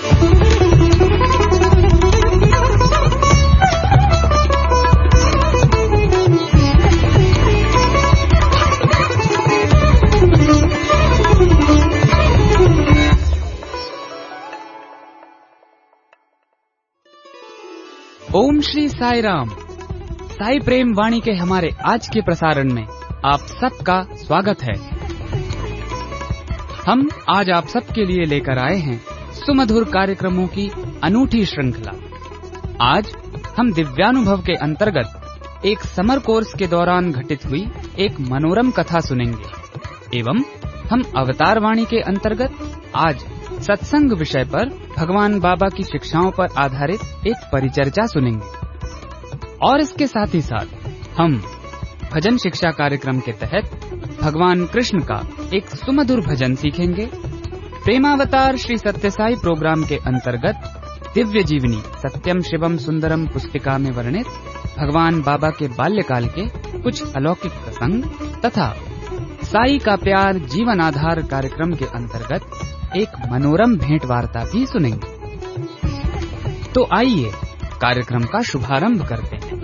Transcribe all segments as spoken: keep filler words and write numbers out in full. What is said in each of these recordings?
ओम श्री साई राम। साई प्रेम वाणी के हमारे आज के प्रसारण में आप सबका स्वागत है। हम आज आप सबके लिए लेकर आए हैं सुमधुर कार्यक्रमों की अनूठी श्रृंखला। आज हम दिव्यानुभव के अंतर्गत एक समर कोर्स के दौरान घटित हुई एक मनोरम कथा सुनेंगे एवं हम अवतार वाणी के अंतर्गत आज सत्संग विषय पर भगवान बाबा की शिक्षाओं पर आधारित एक परिचर्चा सुनेंगे और इसके साथ ही साथ हम भजन शिक्षा कार्यक्रम के तहत भगवान कृष्ण का एक सुमधुर भजन सीखेंगे। प्रेमावतार श्री सत्य साई प्रोग्राम के अंतर्गत दिव्य जीवनी सत्यम शिवम सुंदरम पुस्तिका में वर्णित भगवान बाबा के बाल्यकाल के कुछ अलौकिक प्रसंग तथा साई का प्यार जीवन आधार कार्यक्रम के अंतर्गत एक मनोरम भेंट वार्ता भी सुनेंगे। तो आइए कार्यक्रम का शुभारंभ करते हैं।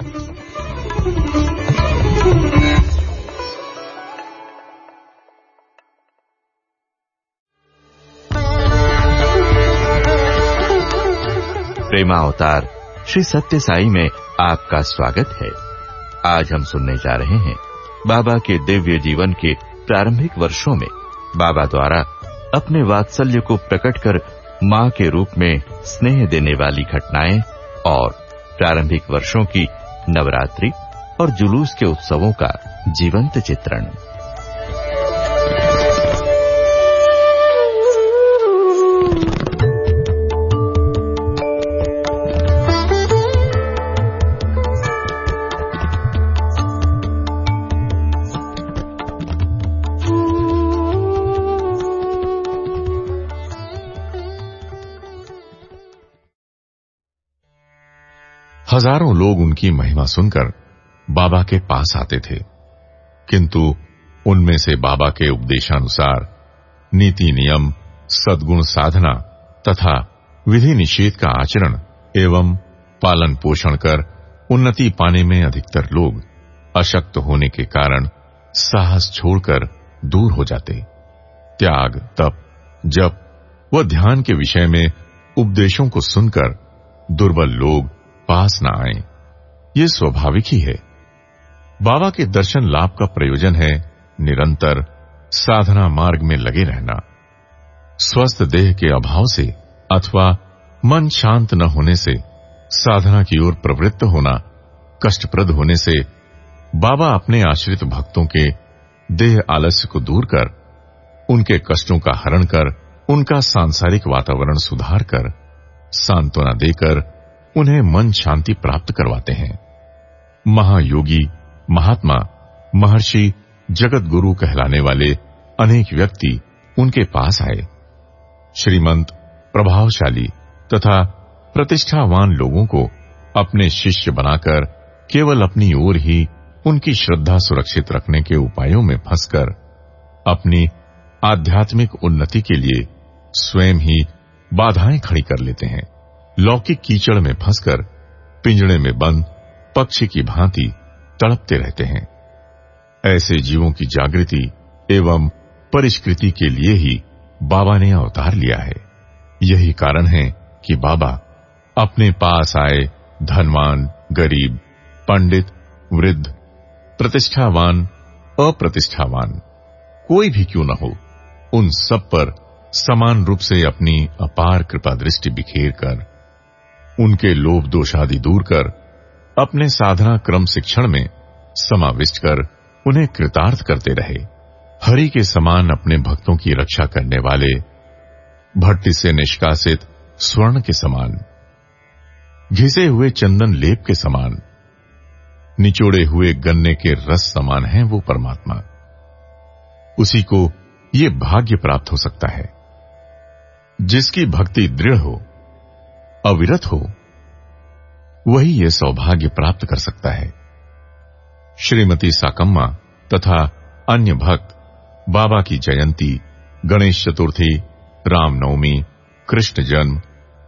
प्रेमावतार श्री सत्य साई में आपका स्वागत है। आज हम सुनने जा रहे हैं बाबा के दिव्य जीवन के प्रारंभिक वर्षों में बाबा द्वारा अपने वात्सल्य को प्रकट कर मां के रूप में स्नेह देने वाली घटनाएं और प्रारंभिक वर्षों की नवरात्रि और जुलूस के उत्सवों का जीवंत चित्रण। हजारों लोग उनकी महिमा सुनकर बाबा के पास आते थे, किंतु उनमें से बाबा के उपदेशानुसार नीति नियम, सद्गुण साधना तथा विधि निषेध का आचरण एवं पालन पोषण कर उन्नति पाने में अधिकतर लोग अशक्त होने के कारण साहस छोड़कर दूर हो जाते। त्याग, तप, जप व ध्यान के विषय में उपदेशों को सुनकर दुर्बल लोग पास न आए, ये स्वाभाविक ही है। बाबा के दर्शन लाभ का प्रयोजन है निरंतर साधना मार्ग में लगे रहना। स्वस्थ देह के अभाव से अथवा मन शांत न होने से साधना की ओर प्रवृत्त होना कष्टप्रद होने से बाबा अपने आश्रित भक्तों के देह आलस्य को दूर कर, उनके कष्टों का हरण कर, उनका सांसारिक वातावरण सुधार कर, सांत्वना देकर उन्हें मन शांति प्राप्त करवाते हैं। महायोगी, महात्मा, महर्षि, जगत गुरु कहलाने वाले अनेक व्यक्ति उनके पास आए। श्रीमंत, प्रभावशाली तथा प्रतिष्ठावान लोगों को अपने शिष्य बनाकर केवल अपनी ओर ही उनकी श्रद्धा सुरक्षित रखने के उपायों में फंसकर अपनी आध्यात्मिक उन्नति के लिए स्वयं ही बाधाएं खड़ी कर लेते हैं। लौकिक कीचड़ में फंसकर पिंजड़े में बंद पक्षी की भांति तड़पते रहते हैं। ऐसे जीवों की जागृति एवं परिष्कृति के लिए ही बाबा ने अवतार लिया है। यही कारण है कि बाबा अपने पास आए धनवान, गरीब, पंडित, वृद्ध, प्रतिष्ठावान, अप्रतिष्ठावान, कोई भी क्यों न हो, उन सब पर समान रूप से अपनी अपार कृपा दृष्टि बिखेर कर उनके लोभ दोषादि दूर कर अपने साधना क्रम शिक्षण में समाविष्ट कर उन्हें कृतार्थ करते रहे। हरि के समान अपने भक्तों की रक्षा करने वाले, भट्टी से निष्कासित स्वर्ण के समान, घिसे हुए चंदन लेप के समान, निचोड़े हुए गन्ने के रस समान है वो परमात्मा। उसी को ये भाग्य प्राप्त हो सकता है। जिसकी भक्ति दृढ़ हो, अविरत हो, वही ये सौभाग्य प्राप्त कर सकता है। श्रीमती साकम्मा तथा अन्य भक्त बाबा की जयंती, गणेश चतुर्थी, रामनवमी, कृष्ण जन्म,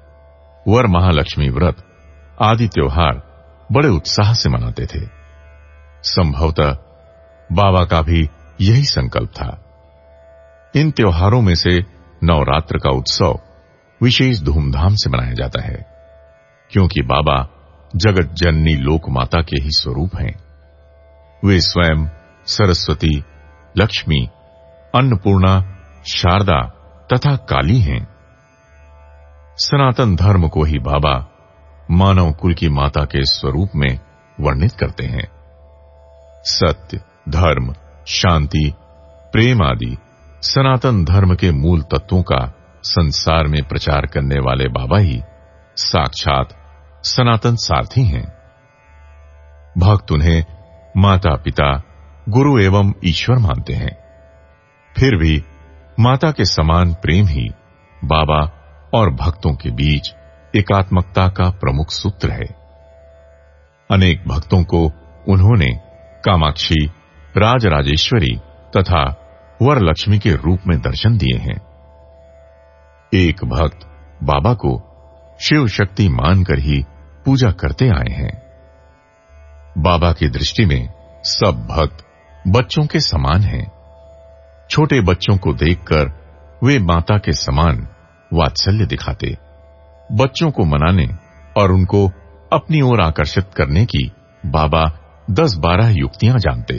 वर महालक्ष्मी व्रत आदि त्योहार बड़े उत्साह से मनाते थे। संभवतः बाबा का भी यही संकल्प था। इन त्योहारों में से नवरात्र का उत्सव विशेष धूमधाम से मनाया जाता है, क्योंकि बाबा जगत जननी लोक माता के ही स्वरूप हैं। वे स्वयं सरस्वती, लक्ष्मी, अन्नपूर्णा, शारदा तथा काली हैं। सनातन धर्म को ही बाबा मानव कुल की माता के स्वरूप में वर्णित करते हैं। सत्य, धर्म, शांति, प्रेम आदि सनातन धर्म के मूल तत्वों का संसार में प्रचार करने वाले बाबा ही साक्षात सनातन सारथी हैं। भक्त उन्हें माता पिता, गुरु एवं ईश्वर मानते हैं। फिर भी माता के समान प्रेम ही बाबा और भक्तों के बीच एकात्मकता का प्रमुख सूत्र है। अनेक भक्तों को उन्होंने कामाक्षी, राजराजेश्वरी तथा वरलक्ष्मी के रूप में दर्शन दिए हैं। एक भक्त बाबा को शिव शक्ति मानकर ही पूजा करते आए हैं। बाबा की दृष्टि में सब भक्त बच्चों के समान हैं। छोटे बच्चों को देखकर वे माता के समान वात्सल्य दिखाते, बच्चों को मनाने और उनको अपनी ओर आकर्षित करने की बाबा दस बारह युक्तियां जानते।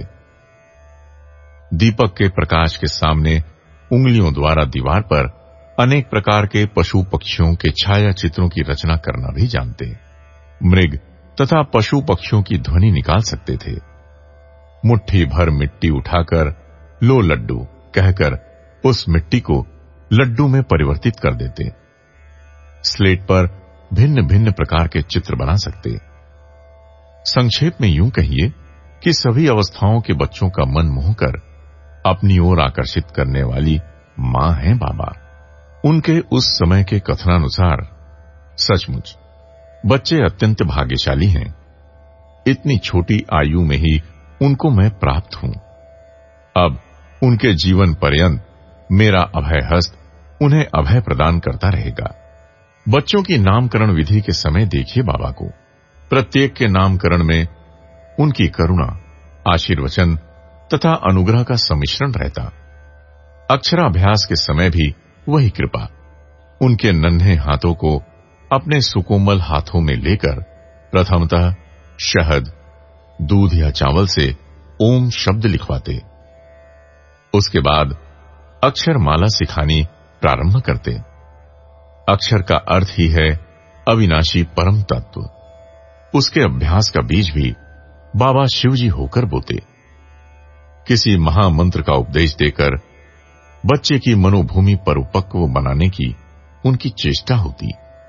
दीपक के प्रकाश के सामने उंगलियों द्वारा दीवार पर अनेक प्रकार के पशु पक्षियों के छाया चित्रों की रचना करना भी जानते। मृग तथा पशु पक्षियों की ध्वनि निकाल सकते थे। मुट्ठी भर मिट्टी उठाकर लो लड्डू कहकर उस मिट्टी को लड्डू में परिवर्तित कर देते। स्लेट पर भिन्न भिन्न प्रकार के चित्र बना सकते। संक्षेप में यूं कहिए कि सभी अवस्थाओं के बच्चों का मन मोहकर अपनी ओर आकर्षित करने वाली मां है बाबा। उनके उस समय के कथनानुसार सचमुच बच्चे अत्यंत भाग्यशाली हैं। इतनी छोटी आयु में ही उनको मैं प्राप्त हूं। अब उनके जीवन पर्यंत मेरा अभय हस्त उन्हें अभय प्रदान करता रहेगा। बच्चों की नामकरण विधि के समय देखिए बाबा को। प्रत्येक के नामकरण में उनकी करुणा, आशीर्वचन तथा अनुग्रह का सम्मिश्रण रहता। अक्षराभ्यास के समय भी वही कृपा। उनके नन्हे हाथों को अपने सुकोमल हाथों में लेकर प्रथमतः शहद, दूध या चावल से ओम शब्द लिखवाते। उसके बाद अक्षर माला सिखानी प्रारंभ करते। अक्षर का अर्थ ही है अविनाशी परम तत्व। उसके अभ्यास का बीज भी बाबा शिवजी होकर बोते। किसी महामंत्र का उपदेश देकर बच्चे की मनोभूमि परिपक्व बनाने की उनकी चेष्टा होती।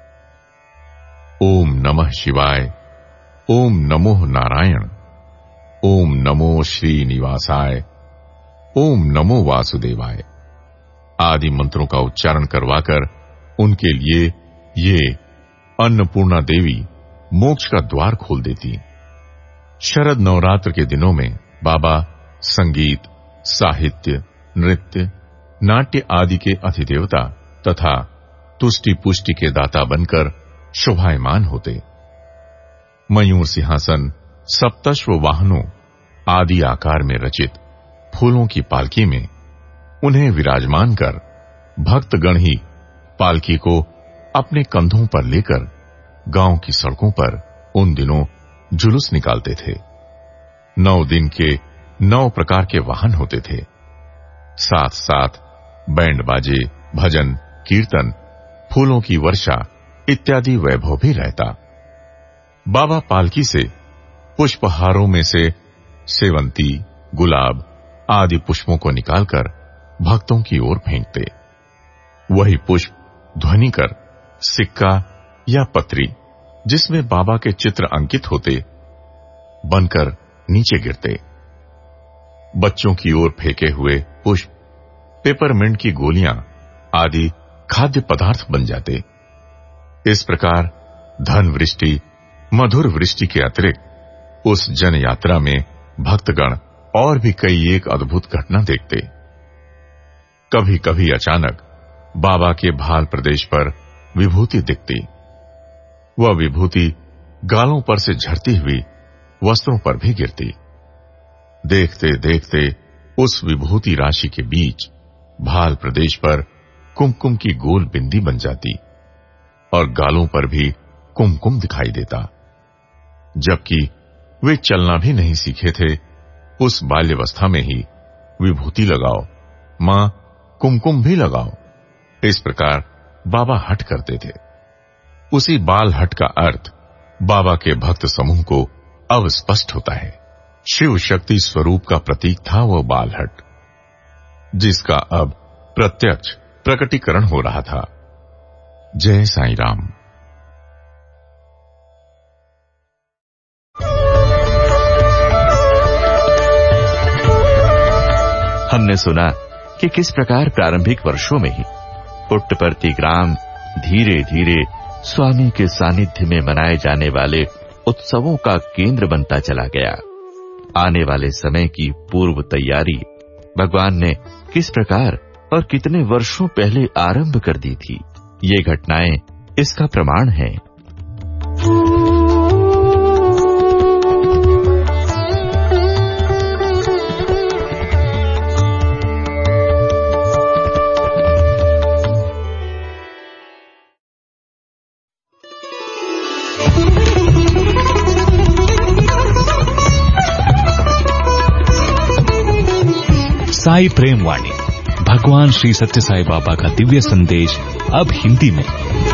ओम नमः शिवाय, ओम नमो नारायण, ओम नमो श्रीनिवासाय, ओम नमो वासुदेवाय आदि मंत्रों का उच्चारण करवाकर उनके लिए ये अन्नपूर्णा देवी मोक्ष का द्वार खोल देती। शरद नवरात्र के दिनों में बाबा संगीत, साहित्य, नृत्य, नाट्य आदि के अधिदेवता तथा तुष्टि पुष्टि के दाता बनकर शोभायमान होते। मयूर सिंहासन, सप्तश्व वाहनों आदि आकार में रचित फूलों की पालकी में उन्हें विराजमान कर भक्तगण ही पालकी को अपने कंधों पर लेकर गांव की सड़कों पर उन दिनों जुलूस निकालते थे। नौ दिन के नौ प्रकार के वाहन होते थे। साथ साथ बैंड बाजे, भजन, कीर्तन, फूलों की वर्षा इत्यादि वैभव भी रहता। बाबा पालकी से पुष्पहारों में से सेवंती, गुलाब आदि पुष्पों को निकालकर भक्तों की ओर फेंकते। वही पुष्प ध्वनि कर सिक्का या पत्री जिसमें बाबा के चित्र अंकित होते बनकर नीचे गिरते। बच्चों की ओर फेंके हुए पुष्प पेपरमिंट की गोलियां आदि खाद्य पदार्थ बन जाते। इस प्रकार धन वृष्टि, मधुर वृष्टि के अतिरिक्त उस जन यात्रा में भक्तगण और भी कई एक अद्भुत घटना देखते। कभी कभी अचानक बाबा के भाल प्रदेश पर विभूति दिखती, वह विभूति गालों पर से झरती हुई वस्त्रों पर भी गिरती। देखते देखते उस विभूति राशि के बीच भाल प्रदेश पर कुमकुम की गोल बिंदी बन जाती और गालों पर भी कुमकुम दिखाई देता। जबकि वे चलना भी नहीं सीखे थे, उस बाल्यावस्था में ही विभूति लगाओ, मां कुमकुम भी लगाओ, इस प्रकार बाबा हठ करते थे। उसी बाल हठ का अर्थ बाबा के भक्त समूह को अब स्पष्ट होता है। शिव शक्ति स्वरूप का प्रतीक था वह बाल हठ, जिसका अब प्रत्यक्ष प्रकटीकरण हो रहा था। जय साईं राम। हमने सुना कि किस प्रकार प्रारंभिक वर्षों में ही पुट्टपर्ती ग्राम धीरे धीरे स्वामी के सानिध्य में मनाए जाने वाले उत्सवों का केंद्र बनता चला गया। आने वाले समय की पूर्व तैयारी भगवान ने किस प्रकार और कितने वर्षों पहले आरंभ कर दी थी, ये घटनाएं इसका प्रमाण हैं। साई प्रेम वाणी, भगवान श्री सत्य साई बाबा का दिव्य संदेश, अब हिंदी में।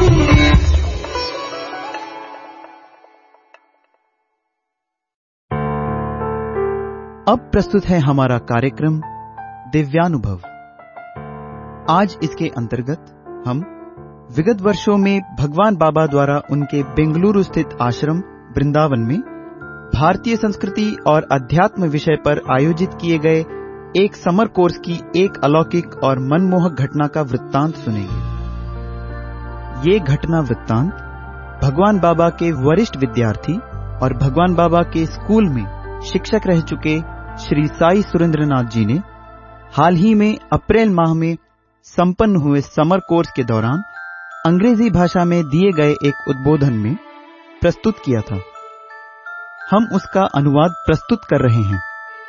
अब प्रस्तुत है हमारा कार्यक्रम दिव्यानुभव। आज इसके अंतर्गत हम विगत वर्षों में भगवान बाबा द्वारा उनके बेंगलुरु स्थित आश्रम वृंदावन में भारतीय संस्कृति और अध्यात्म विषय पर आयोजित किए गए एक समर कोर्स की एक अलौकिक और मनमोहक घटना का वृत्तांत सुनेंगे। ये घटना वृत्तांत भगवान बाबा के वरिष्ठ विद्यार्थी और भगवान बाबा के स्कूल में शिक्षक रह चुके श्री साई सुरेंद्रनाथ जी ने हाल ही में अप्रैल माह में संपन्न हुए समर कोर्स के दौरान अंग्रेजी भाषा में दिए गए एक उद्बोधन में प्रस्तुत किया था। हम उसका अनुवाद प्रस्तुत कर रहे हैं।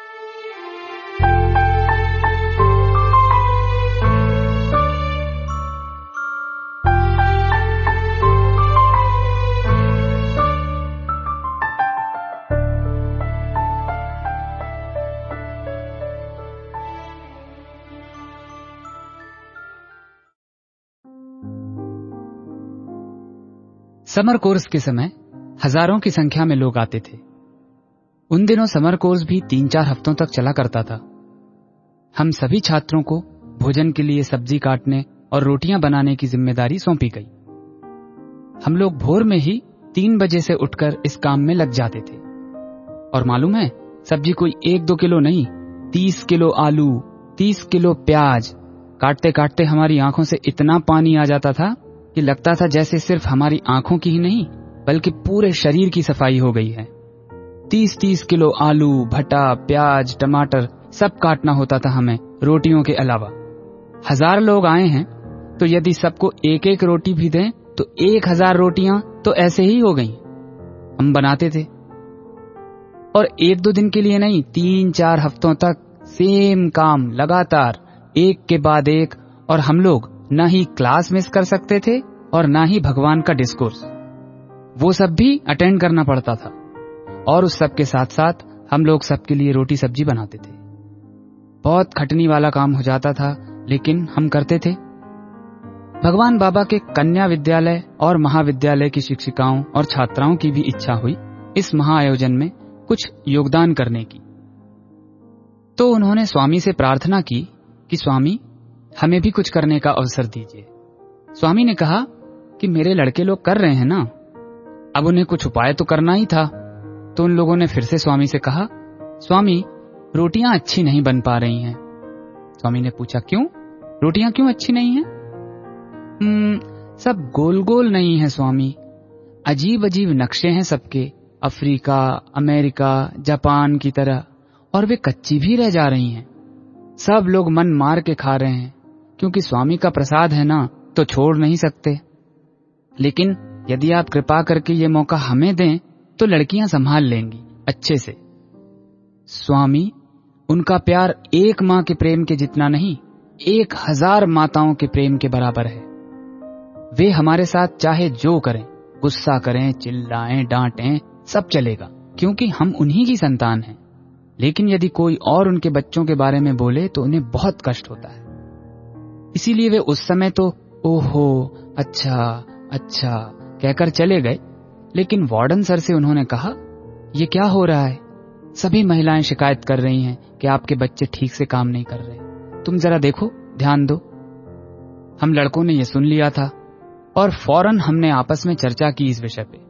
समर कोर्स के समय हजारों की संख्या में लोग आते थे। उन दिनों समर कोर्स भी तीन चार हफ्तों तक चला करता था। हम सभी छात्रों को भोजन के लिए सब्जी काटने और रोटियां बनाने की जिम्मेदारी सौंपी गई। हम लोग भोर में ही तीन बजे से उठकर इस काम में लग जाते थे। और मालूम है, सब्जी कोई एक दो किलो नहीं, तीस किलो आलू, तीस किलो प्याज। काटते काटते हमारी आंखों से इतना पानी आ जाता था कि लगता था जैसे सिर्फ हमारी आंखों की ही नहीं बल्कि पूरे शरीर की सफाई हो गई है। तीस तीस किलो आलू, भटा, प्याज, टमाटर सब काटना होता था हमें, रोटियों के अलावा। हजार लोग आए हैं तो यदि सबको एक एक रोटी भी दें तो एक हजार रोटियां तो ऐसे ही हो गईं। हम बनाते थे और एक दो दिन के लिए नहीं, तीन चार हफ्तों तक सेम काम लगातार एक के बाद एक। और हम लोग ना ही क्लास मिस कर सकते थे और ना ही भगवान का डिस्कोर्स, वो सब भी अटेंड करना पड़ता था। और उस सब के साथ साथ हम लोग सबके लिए रोटी सब्जी बनाते थे। बहुत खटनी वाला काम हो जाता था, लेकिन हम करते थे। भगवान बाबा के कन्या विद्यालय और महाविद्यालय की शिक्षिकाओं और छात्राओं की भी इच्छा हुई इस महाआयोजन में कुछ योगदान करने की। तो उन्होंने स्वामी से प्रार्थना की कि स्वामी, हमें भी कुछ करने का अवसर दीजिए। स्वामी ने कहा कि मेरे लड़के लोग कर रहे हैं ना, अब उन्हें कुछ उपाय तो करना ही था। तो उन लोगों ने फिर से स्वामी से कहा, स्वामी, रोटियां अच्छी नहीं बन पा रही हैं। स्वामी ने पूछा, क्यों? रोटियां क्यों अच्छी नहीं हैं? हम्म, सब गोल गोल नहीं है स्वामी, अजीब अजीब नक्शे हैं सबके, अफ्रीका, अमेरिका, जापान की तरह, और वे कच्ची भी रह जा रही हैं। सब लोग मन मार के खा रहे हैं, क्योंकि स्वामी का प्रसाद है ना, तो छोड़ नहीं सकते। लेकिन यदि आप कृपा करके ये मौका हमें दें तो लड़कियां संभाल लेंगी अच्छे से। स्वामी, उनका प्यार एक माँ के प्रेम के जितना नहीं, एक हजार माताओं के प्रेम के बराबर है। वे हमारे साथ चाहे जो करें, गुस्सा करें, चिल्लाएं, डांटें, सब चलेगा, क्योंकि हम उन्हीं की संतान हैं। लेकिन यदि कोई और उनके बच्चों के बारे में बोले तो उन्हें बहुत कष्ट होता है। इसीलिए वे उस समय तो ओहो अच्छा अच्छा कहकर चले गए। लेकिन वार्डन सर से उन्होंने कहा, ये क्या हो रहा है? सभी महिलाएं शिकायत कर रही हैं कि आपके बच्चे ठीक से काम नहीं कर रहे। तुम जरा देखो, ध्यान दो। हम लड़कों ने यह सुन लिया था और फौरन हमने आपस में चर्चा की इस विषय पे।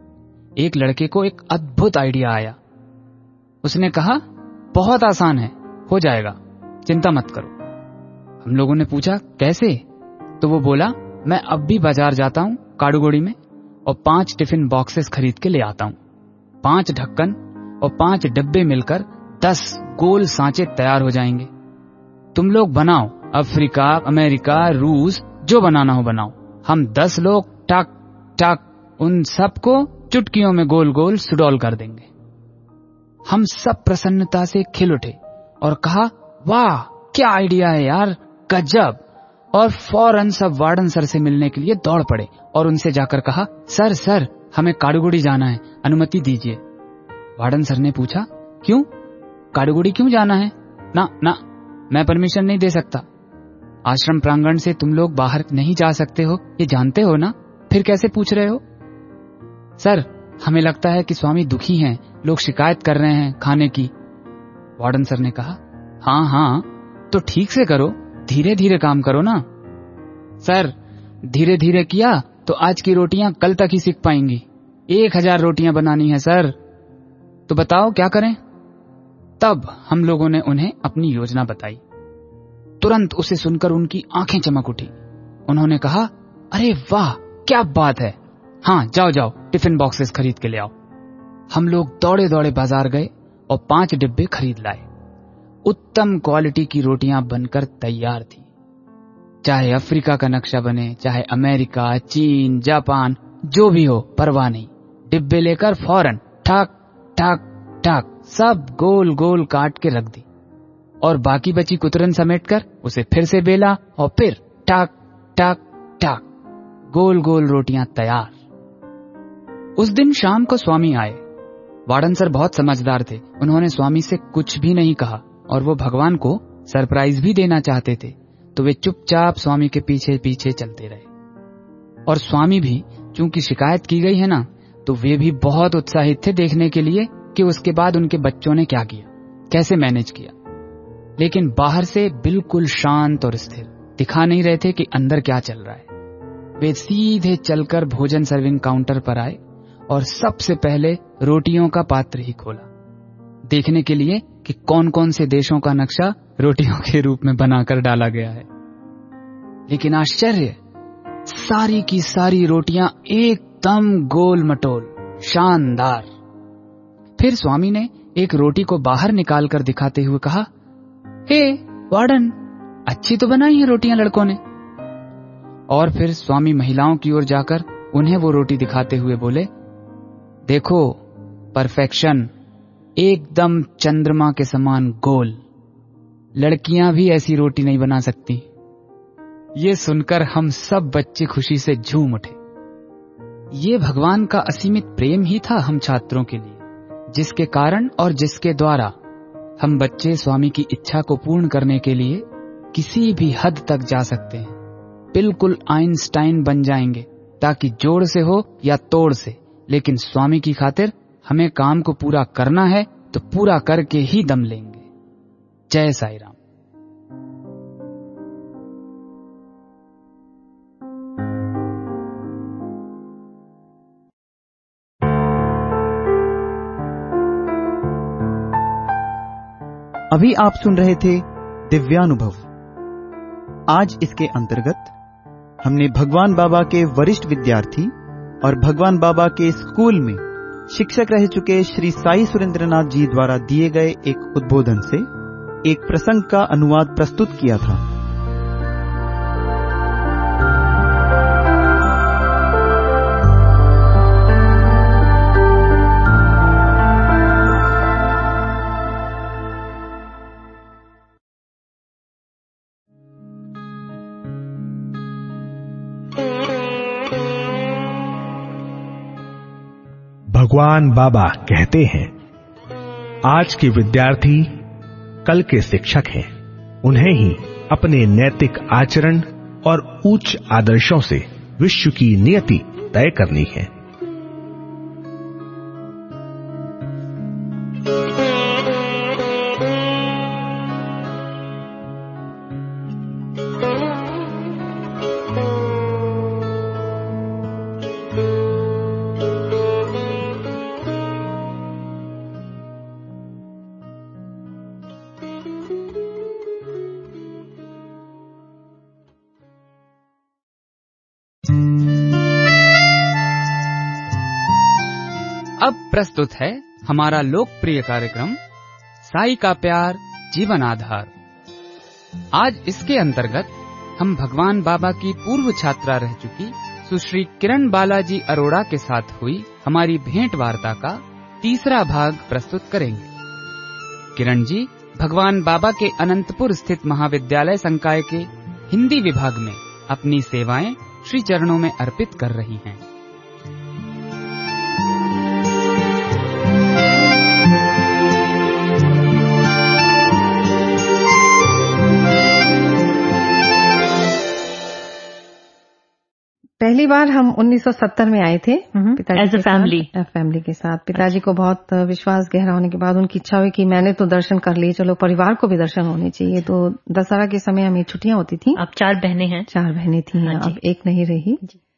एक लड़के को एक अद्भुत आइडिया आया। उसने कहा, बहुत आसान है, हो जाएगा, चिंता मत करो। हम लोगों ने पूछा, कैसे? तो वो बोला, मैं अब भी बाजार जाता हूं काडुगोड़ी में और पांच टिफिन बॉक्सेस खरीद के ले आता हूं। पांच ढक्कन और पांच डब्बे मिलकर दस गोल सांचे तैयार हो जाएंगे। तुम लोग बनाओ, अफ्रीका, अमेरिका, रूस, जो बनाना हो बनाओ। हम दस लोग टक टक उन सबको चुटकियों में गोल गोल सुडौल कर देंगे। हम सब प्रसन्नता से खिल उठे और कहा, वाह क्या आइडिया है यार, गजब। और फौरन सब वार्डन सर से मिलने के लिए दौड़ पड़े और उनसे जाकर कहा, सर सर हमें काडुगोड़ी जाना है, अनुमति दीजिए। वार्डन सर ने पूछा, क्यों? काडुगोड़ी क्यों जाना है? ना ना, मैं परमिशन नहीं दे सकता। आश्रम प्रांगण से तुम लोग बाहर नहीं जा सकते हो, ये जानते हो ना, फिर कैसे पूछ रहे हो? सर, हमें लगता है कि स्वामी दुखी हैं, लोग शिकायत कर रहे हैं खाने की। वार्डन सर ने कहा, हाँ हाँ तो ठीक से करो, धीरे धीरे काम करो ना। सर, धीरे धीरे किया तो आज की रोटियां कल तक ही सीख पाएंगी। एक हजार रोटियां बनानी है सर, तो बताओ क्या करें? तब हम लोगों ने उन्हें अपनी योजना बताई। तुरंत उसे सुनकर उनकी आंखें चमक उठी। उन्होंने कहा, अरे वाह क्या बात है, हाँ जाओ जाओ टिफिन बॉक्सेस खरीद के ले आओ। हम लोग दौड़े दौड़े बाजार गए और पांच डिब्बे खरीद लाए। उत्तम क्वालिटी की रोटियां बनकर तैयार थी। चाहे अफ्रीका का नक्शा बने, चाहे अमेरिका, चीन, जापान, जो भी हो परवाह नहीं। डिब्बे लेकर फौरन ठक ठक ठक सब गोल गोल काट के रख दी और बाकी बची कुतरन समेटकर उसे फिर से बेला और फिर ठक ठक ठक गोल गोल रोटियां तैयार। उस दिन शाम को स्वामी आए। वार्डन सर बहुत समझदार थे, उन्होंने स्वामी से कुछ भी नहीं कहा और वो भगवान को सरप्राइज भी देना चाहते थे, तो वे चुपचाप स्वामी के पीछे पीछे चलते रहे। और स्वामी भी चूंकि शिकायत की गई है ना, तो वे भी बहुत उत्साहित थे देखने के लिए कि उसके बाद उनके बच्चों ने क्या किया, कैसे मैनेज किया। लेकिन बाहर से बिल्कुल शांत और स्थिर, दिखा नहीं रहे थे कि अंदर क्या चल रहा है। वे सीधे चलकर भोजन सर्विंग काउंटर पर आए और सबसे पहले रोटियों का पात्र ही खोला, देखने के लिए कि कौन कौन से देशों का नक्शा रोटियों के रूप में बनाकर डाला गया है। लेकिन आश्चर्य, सारी की सारी रोटियां एकदम गोल मटोल, शानदार। फिर स्वामी ने एक रोटी को बाहर निकालकर दिखाते हुए कहा, हे वार्डन, अच्छी तो बनाई है रोटियां लड़कों ने। और फिर स्वामी महिलाओं की ओर जाकर उन्हें वो रोटी दिखाते हुए बोले, देखो परफेक्शन, एकदम चंद्रमा के समान गोल। लड़कियां भी ऐसी रोटी नहीं बना सकती। ये सुनकर हम सब बच्चे खुशी से झूम उठे। ये भगवान का असीमित प्रेम ही था हम छात्रों के लिए, जिसके कारण और जिसके द्वारा हम बच्चे स्वामी की इच्छा को पूर्ण करने के लिए किसी भी हद तक जा सकते हैं। बिल्कुल आइंस्टाइन बन जाएंगे, ताकि जोड़ से हो या तोड़ से, लेकिन स्वामी की खातिर हमें काम को पूरा करना है तो पूरा करके ही दम लेंगे। जय साई राम। अभी आप सुन रहे थे दिव्यानुभव। आज इसके अंतर्गत हमने भगवान बाबा के वरिष्ठ विद्यार्थी और भगवान बाबा के स्कूल में शिक्षक रह चुके श्री साई सुरेंद्रनाथ जी द्वारा दिए गए एक उद्बोधन से एक प्रसंग का अनुवाद प्रस्तुत किया था। भगवान बाबा कहते हैं, आज के विद्यार्थी कल के शिक्षक हैं। उन्हें ही अपने नैतिक आचरण और उच्च आदर्शों से विश्व की नियति तय करनी है। अब प्रस्तुत है हमारा लोकप्रिय कार्यक्रम साई का प्यार जीवन आधार। आज इसके अंतर्गत हम भगवान बाबा की पूर्व छात्रा रह चुकी सुश्री किरण बालाजी अरोड़ा के साथ हुई हमारी भेंट वार्ता का तीसरा भाग प्रस्तुत करेंगे। किरण जी भगवान बाबा के अनंतपुर स्थित महाविद्यालय संकाय के हिंदी विभाग में अपनी सेवाएं श्री चरणों में अर्पित कर रही हैं। पहली बार हम उन्नीस सौ सत्तर में आए थे एज अ फैमिली फैमिली के साथ। पिताजी को बहुत विश्वास गहरा होने के बाद उनकी इच्छा हुई कि मैंने तो दर्शन कर लिए, चलो परिवार को भी दर्शन होने चाहिए। तो दशहरा के समय हमें छुट्टियां होती थी। अब चार बहनें हैं चार बहनें थी, अब एक नहीं रही,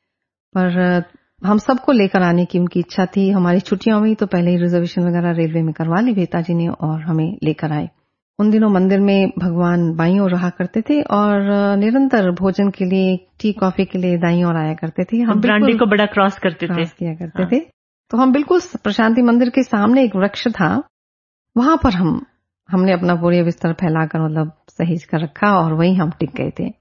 पर हम सबको लेकर आने की उनकी इच्छा थी। हमारी छुट्टियां हुई तो पहले ही रिजर्वेशन वगैरह रेलवे में करवा ली पिताजी ने और हमें लेकर आए। उन दिनों मंदिर में भगवान बाईं ओर रहा करते थे और निरंतर भोजन के लिए, टी कॉफी के लिए दाईं ओर आया करते थे। हम ब्रांडी को बड़ा क्रॉस करते थे, किया करते हाँ। थे। तो हम बिल्कुल प्रशांति मंदिर के सामने एक वृक्ष था, वहां पर हम हमने अपना बोरिया बिस्तर फैलाकर मतलब सहेज कर रखा और वहीं हम टिक गए थे।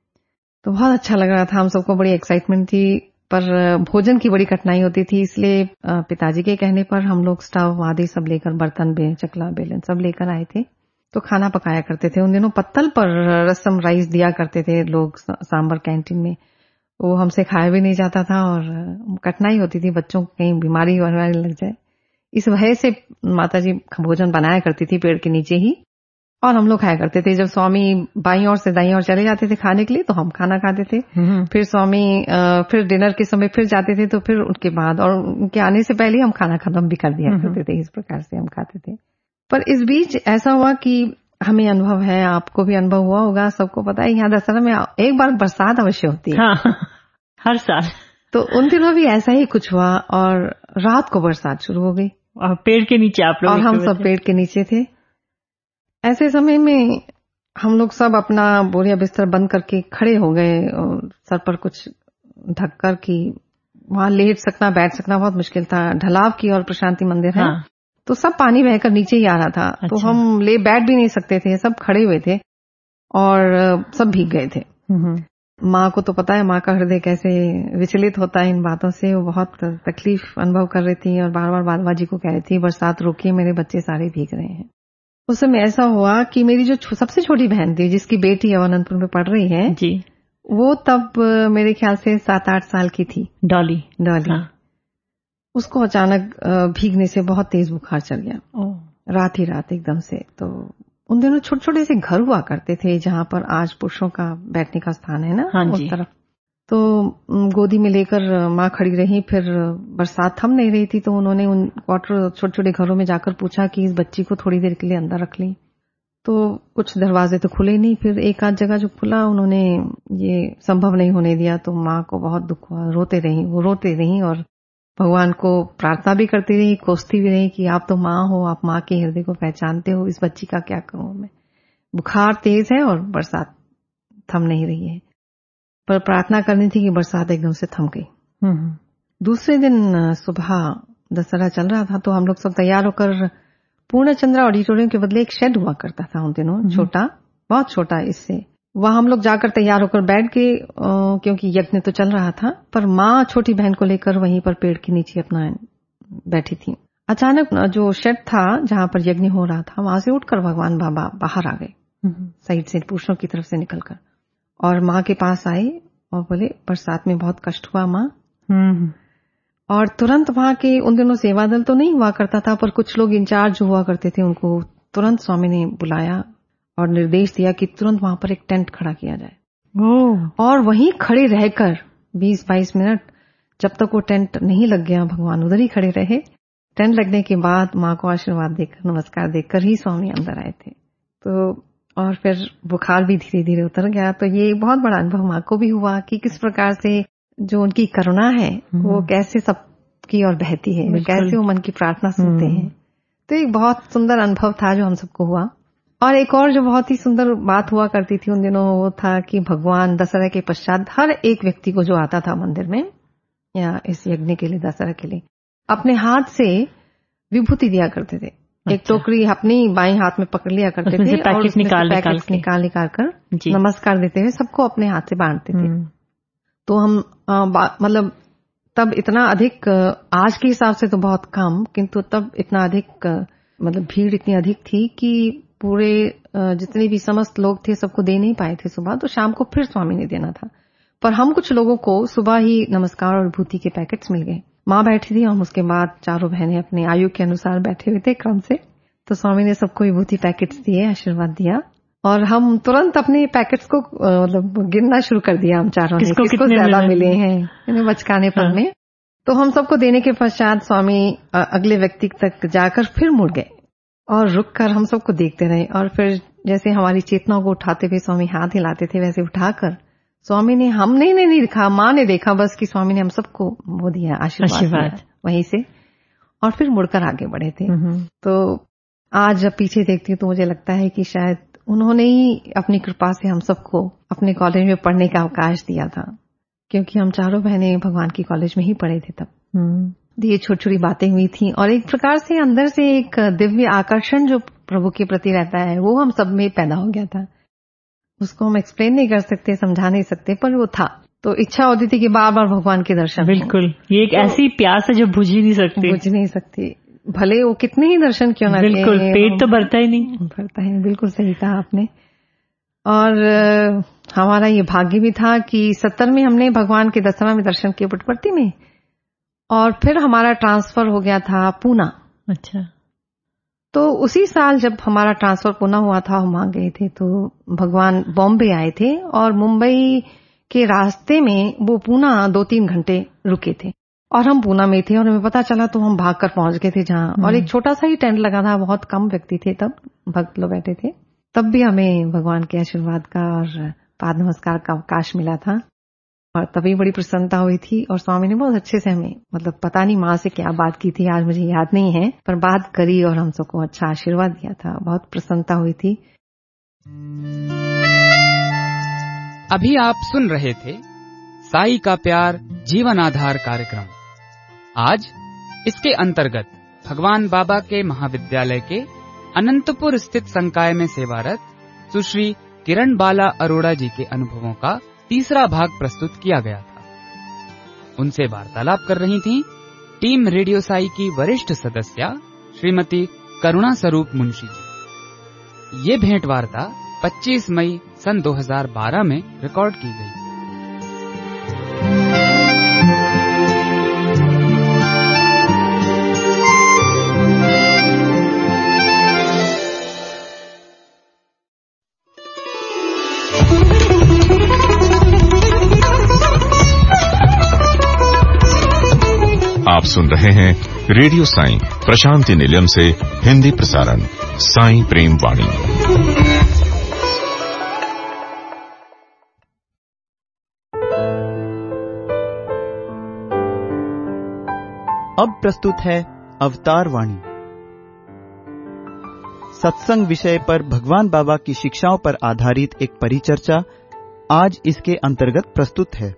तो बहुत अच्छा लग रहा था, हम सबको बड़ी एक्साइटमेंट थी, पर भोजन की बड़ी कठिनाई होती थी। इसलिए पिताजी के कहने पर हम लोग स्टव आदि सब लेकर, बर्तन बे चकला बेलन सब लेकर आए थे। तो खाना पकाया करते थे। उन दिनों पत्तल पर रसम राइस दिया करते थे लोग सांबर कैंटीन में, वो हमसे खाया भी नहीं जाता था और कठिनाई होती थी, बच्चों को कहीं बीमारी वारी लग जाए। इस वजह से माताजी भोजन बनाया करती थी पेड़ के नीचे ही और हम लोग खाया करते थे। जब स्वामी बाईं ओर से दाईं ओर चले जाते थे खाने के लिए तो हम खाना खाते थे। फिर स्वामी फिर डिनर के समय फिर जाते थे तो फिर उनके बाद और उनके आने से पहले हम खाना खत्म भी कर दिया करते थे। इस प्रकार से हम खाते थे। पर इस बीच ऐसा हुआ कि हमें अनुभव है, आपको भी अनुभव हुआ होगा, सबको पता है यहाँ दशहरा में एक बार बरसात अवश्य होती है। हाँ, हर साल। तो उन दिनों भी ऐसा ही कुछ हुआ और रात को बरसात शुरू हो गई और पेड़ के नीचे आप लोग, और हम सब पेड़ के नीचे थे। ऐसे समय में हम लोग सब अपना बोरिया बिस्तर बंद करके खड़े हो गए और सर पर कुछ ढककर कि वहां लेट सकना बैठ सकना बहुत मुश्किल था। ढलाव की और प्रशांति मंदिर है, हाँ। तो सब पानी बहकर नीचे ही आ रहा था। अच्छा। तो हम ले बैठ भी नहीं सकते थे, सब खड़े हुए थे और सब भीग गए थे। माँ को तो पता है माँ का हृदय कैसे विचलित होता है इन बातों से। वो बहुत तकलीफ अनुभव कर रही थी और बार बार बादवा जी को कह रही थी बरसात रोकिए, मेरे बच्चे सारे भीग रहे हैं। उस समय ऐसा हुआ कि मेरी जो सबसे छोटी बहन थी जिसकी बेटी अनंतपुर में पढ़ रही है जी, वो तब मेरे ख्याल से सात आठ साल की थी, डॉली डॉली हाँ। उसको अचानक भीगने से बहुत तेज बुखार चल गया रात ही रात एकदम से। तो उन दिनों छोटे छोटे से घर हुआ करते थे जहां पर आज पुरुषों का बैठने का स्थान है ना, हाँ उस जी। तरफ। तो गोदी में लेकर माँ खड़ी रही, फिर बरसात थम नहीं रही थी तो उन्होंने उन क्वार्टर छोटे छोटे घरों में जाकर पूछा कि इस बच्ची को थोड़ी देर के लिए अंदर रख ली। तो कुछ दरवाजे तो खुले नहीं, फिर एक आध जगह जो खुला उन्होंने ये संभव नहीं होने दिया। तो माँ को बहुत दुख हुआ, रोते रही, वो रोते रही और भगवान को प्रार्थना भी करती रही, कोसती भी रही कि आप तो माँ हो, आप माँ के हृदय को पहचानते हो, इस बच्ची का क्या करूं मैं। बुखार तेज है और बरसात थम नहीं रही है, पर प्रार्थना करनी थी कि बरसात एकदम से थम गई। दूसरे दिन सुबह दशहरा चल रहा था तो हम लोग सब तैयार होकर पूर्णचंद्र ऑडिटोरियम के बदले एक शेड हुआ करता था उन दिनों, छोटा, बहुत छोटा, इससे वहां हम लोग जाकर तैयार होकर बैठ के, क्योंकि यज्ञ तो चल रहा था, पर माँ छोटी बहन को लेकर वहीं पर पेड़ के नीचे अपना बैठी थी। अचानक जो शेड था जहां पर यज्ञ हो रहा था वहां से उठकर भगवान बाबा बाहर आ गए, साइड से पुरुषों की तरफ से निकलकर, और माँ के पास आए और बोले बरसात में बहुत कष्ट हुआ माँ। और तुरंत वहां के उन दिनों सेवा दल तो नहीं हुआ करता था, पर कुछ लोग इंचार्ज हुआ करते थे, उनको तुरंत स्वामी ने बुलाया और निर्देश दिया कि तुरंत वहां पर एक टेंट खड़ा किया जाए। और वहीं खड़े रहकर बीस बाईस मिनट, जब तक वो टेंट नहीं लग गया, भगवान उधर ही खड़े रहे। टेंट लगने के बाद माँ को आशीर्वाद देकर, नमस्कार देकर ही स्वामी अंदर आए थे। तो और फिर बुखार भी धीरे धीरे उतर गया। तो ये बहुत बड़ा अनुभव माँ को भी हुआ कि किस प्रकार से जो उनकी करुणा है वो कैसे सबकी ओर बहती है, कैसे वो मन की प्रार्थना सुनते हैं। तो एक बहुत सुंदर अनुभव था जो हम सबको हुआ। और एक और जो बहुत ही सुंदर बात हुआ करती थी उन दिनों, वो था कि भगवान दशहरा के पश्चात हर एक व्यक्ति को जो आता था मंदिर में या इस यज्ञ के लिए, दशहरा के लिए, अपने हाथ से विभूति दिया करते थे। अच्छा। एक टोकरी अपनी बाएं हाथ में पकड़ लिया करते थे और उसमें निकाल निकाल निकाल निकाल कर नमस्कार देते हुए सबको अपने हाथ से बांटते थे। तो हम मतलब तब इतना अधिक, आज के हिसाब से तो बहुत कम, किंतु तब इतना अधिक, मतलब भीड़ इतनी अधिक थी कि पूरे जितने भी समस्त लोग थे सबको दे नहीं पाए थे सुबह। तो शाम को फिर स्वामी ने देना था, पर हम कुछ लोगों को सुबह ही नमस्कार और विभूति के पैकेट्स मिल गए। माँ बैठी थी, हम उसके बाद चारों बहनें अपने आयु के अनुसार बैठे हुए थे क्रम से। तो स्वामी ने सबको विभूति पैकेट्स दिए, आशीर्वाद दिया और हम तुरंत अपने पैकेट्स को मतलब गिनना शुरू कर दिया। हम चारों ने किसको, किसको ज्यादा मिले हैं इन्हें बचकाने पर में। तो हम सबको देने के पश्चात स्वामी अगले व्यक्ति तक जाकर फिर मुड़ गए और रुक कर हम सबको देखते रहे। और फिर जैसे हमारी चेतना को उठाते हुए स्वामी हाथ हिलाते थे, वैसे उठाकर स्वामी ने, हमने नहीं, नहीं देखा, माँ ने देखा बस कि स्वामी ने हम सबको वो दिया, आशीर्वाद वहीं से, और फिर मुड़कर आगे बढ़े थे। तो आज जब पीछे देखती हूँ तो मुझे लगता है कि शायद उन्होंने ही अपनी कृपा से हम सबको अपने कॉलेज में पढ़ने का अवकाश दिया था, क्योंकि हम चारों बहनें भगवान की कॉलेज में ही पढ़े थे तब। ये छोटी छोटी बातें हुई थी और एक प्रकार से अंदर से एक दिव्य आकर्षण जो प्रभु के प्रति रहता है वो हम सब में पैदा हो गया था। उसको हम एक्सप्लेन नहीं कर सकते, समझा नहीं सकते, पर वो था। तो इच्छा होती थी कि बार बार भगवान के दर्शन। बिल्कुल, ये एक तो ऐसी प्यास है जो बुझ ही नहीं सकती, बुझ नहीं सकती, भले वो कितने ही दर्शन क्यों ना, बिल्कुल पेट तो भरता ही नहीं, भरता है। बिल्कुल सही कहा आपने। और हमारा ये भाग्य भी था कि सत्तर में हमने भगवान के दशहरा में दर्शन किए पुट्टपर्ती में, और फिर हमारा ट्रांसफर हो गया था पूना। अच्छा। तो उसी साल जब हमारा ट्रांसफर पूना हुआ था, हम वहां गए थे, तो भगवान बॉम्बे आए थे और मुंबई के रास्ते में वो पूना दो तीन घंटे रुके थे और हम पूना में थे और हमें पता चला तो हम भागकर पहुंच गए थे जहां, और एक छोटा सा ही टेंट लगा था, बहुत कम व्यक्ति थे तब, भक्त लोग बैठे थे। तब भी हमें भगवान के आशीर्वाद का और पाद नमस्कार का अवकाश मिला था और तभी बड़ी प्रसन्नता हुई थी। और स्वामी ने बहुत अच्छे से हमें, मतलब पता नहीं माँ से क्या बात की थी, आज मुझे याद नहीं है, पर बात करी और हम सबको अच्छा आशीर्वाद दिया था। बहुत प्रसन्नता हुई थी। अभी आप सुन रहे थे साई का प्यार जीवन आधार कार्यक्रम। आज इसके अंतर्गत भगवान बाबा के महाविद्यालय के अनंतपुर स्थित संकाय में सेवारत सुश्री किरण बाला अरोड़ा जी के अनुभवों का तीसरा भाग प्रस्तुत किया गया था। उनसे वार्तालाप कर रही थीं टीम रेडियो साई की वरिष्ठ सदस्या श्रीमती करुणा स्वरूप मुंशी जी। ये भेंट वार्ता पच्चीस मई सन दो हज़ार बारह में रिकॉर्ड की गई। आप सुन रहे हैं रेडियो साई प्रशांति निलयम से हिंदी प्रसारण साई प्रेम वाणी। अब प्रस्तुत है अवतार वाणी। सत्संग विषय पर भगवान बाबा की शिक्षाओं पर आधारित एक परिचर्चा आज इसके अंतर्गत प्रस्तुत है।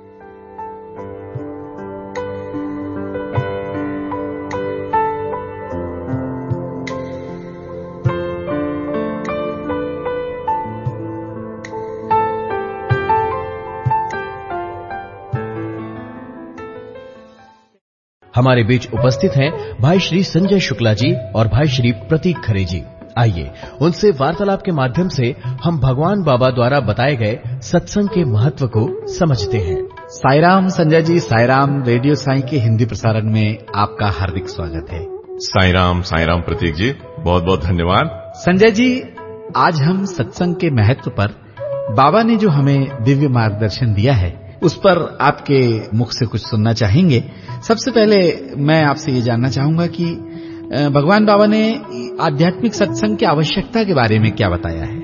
हमारे बीच उपस्थित हैं भाई श्री संजय शुक्ला जी और भाई श्री प्रतीक खरे जी। आइए उनसे वार्तालाप के माध्यम से हम भगवान बाबा द्वारा बताए गए सत्संग के महत्व को समझते हैं। साईराम संजय जी, साईराम। रेडियो साईं के हिंदी प्रसारण में आपका हार्दिक स्वागत है। साईराम साईराम प्रतीक जी, बहुत बहुत धन्यवाद। संजय जी, आज हम सत्संग के महत्व पर, बाबा ने जो हमें दिव्य मार्गदर्शन दिया है, उस पर आपके मुख से कुछ सुनना चाहेंगे। सबसे पहले मैं आपसे ये जानना चाहूंगा कि भगवान बाबा ने आध्यात्मिक सत्संग की आवश्यकता के बारे में क्या बताया है।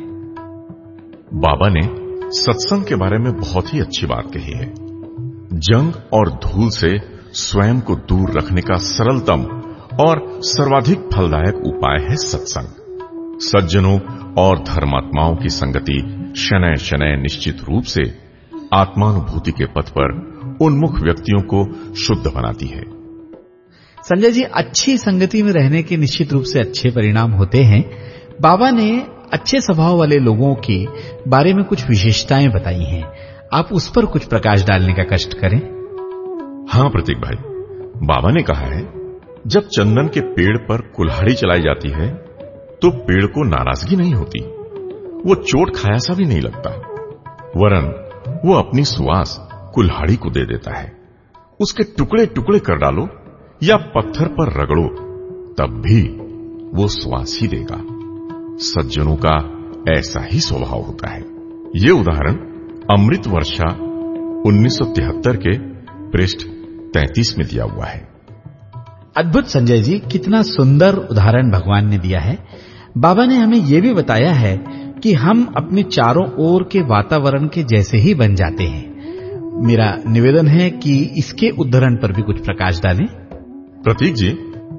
बाबा ने सत्संग के बारे में बहुत ही अच्छी बात कही है। जंग और धूल से स्वयं को दूर रखने का सरलतम और सर्वाधिक फलदायक उपाय है सत्संग। सज्जनों और धर्मात्माओं की संगति शनय शनय निश्चित रूप से आत्मानुभूति के पथ पर उन्मुख व्यक्तियों को शुद्ध बनाती है। संजय जी, अच्छी संगति में रहने के निश्चित रूप से अच्छे परिणाम होते हैं। बाबा ने अच्छे स्वभाव वाले लोगों के बारे में कुछ विशेषताएं बताई हैं, आप उस पर कुछ प्रकाश डालने का कष्ट करें। हाँ प्रतीक भाई, बाबा ने कहा है, जब चंदन के पेड़ पर कुल्हाड़ी चलाई जाती है तो पेड़ को नाराजगी नहीं होती, वो चोट खाया सा भी नहीं लगता, वरन वो अपनी सुवास कुल्हाड़ी को दे देता है। उसके टुकड़े टुकड़े कर डालो या पत्थर पर रगड़ो, तब भी वो सुवास ही देगा। सज्जनों का ऐसा ही स्वभाव होता है। ये उदाहरण अमृत वर्षा उन्नीस सौ तिहत्तर के पृष्ठ तैंतीस में दिया हुआ है। अद्भुत संजय जी, कितना सुंदर उदाहरण भगवान ने दिया है। बाबा ने हमें यह भी बताया है कि हम अपने चारों ओर के वातावरण के जैसे ही बन जाते हैं। मेरा निवेदन है कि इसके उद्धरण पर भी कुछ प्रकाश डालें। प्रतीक जी,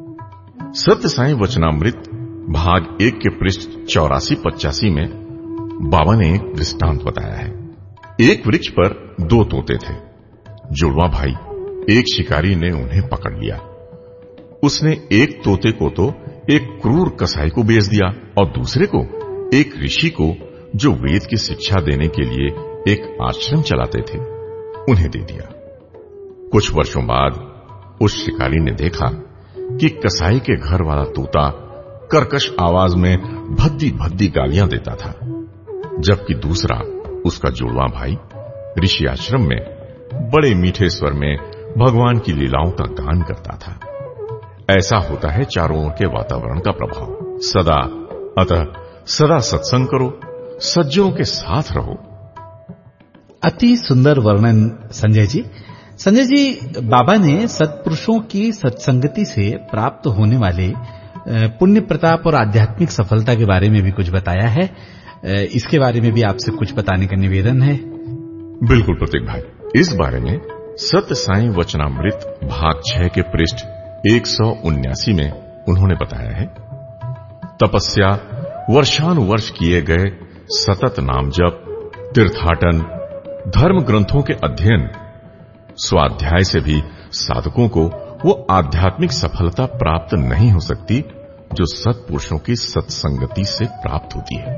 सत्य साईं वचनामृत भाग एक के पृष्ठ चौरासी पचासी में बाबा ने एक दृष्टांत बताया है। एक वृक्ष पर दो तोते थे। जुड़वा भाई, एक शिकारी ने उन्हें पकड़ लिया। उसने एक तोते को तो एक क्रूर कसाई को बेच दिया और दूसरे को एक ऋषि को, जो वेद की शिक्षा देने के लिए एक आश्रम चलाते थे, उन्हें दे दिया। कुछ वर्षों बाद उस शिकारी ने देखा कि कसाई के घर वाला तोता कर्कश आवाज में भद्दी भद्दी गालियां देता था, जबकि दूसरा, उसका जुड़वा भाई, ऋषि आश्रम में बड़े मीठे स्वर में भगवान की लीलाओं का गान करता था। ऐसा होता है चारों ओर के वातावरण का प्रभाव। सदा अतः सदा सत्संग करो, सज्जनों के साथ रहो। अति सुंदर वर्णन संजय जी। संजय जी, बाबा ने सत्पुरुषों की सत्संगति से प्राप्त होने वाले पुण्य प्रताप और आध्यात्मिक सफलता के बारे में भी कुछ बताया है। इसके बारे में भी आपसे कुछ बताने का निवेदन है। बिल्कुल प्रतीक भाई, इस बारे में सत्य साईं वचनामृत भाग छह के पृष्ठ एक सौ उन्यासी में उन्होंने बताया है, तपस्या, वर्षानुवर्ष किए गए सतत नाम जप, तीर्थाटन, धर्म ग्रंथों के अध्ययन, स्वाध्याय से भी साधकों को वो आध्यात्मिक सफलता प्राप्त नहीं हो सकती जो सत्पुरुषों की सत्संगति से प्राप्त होती है।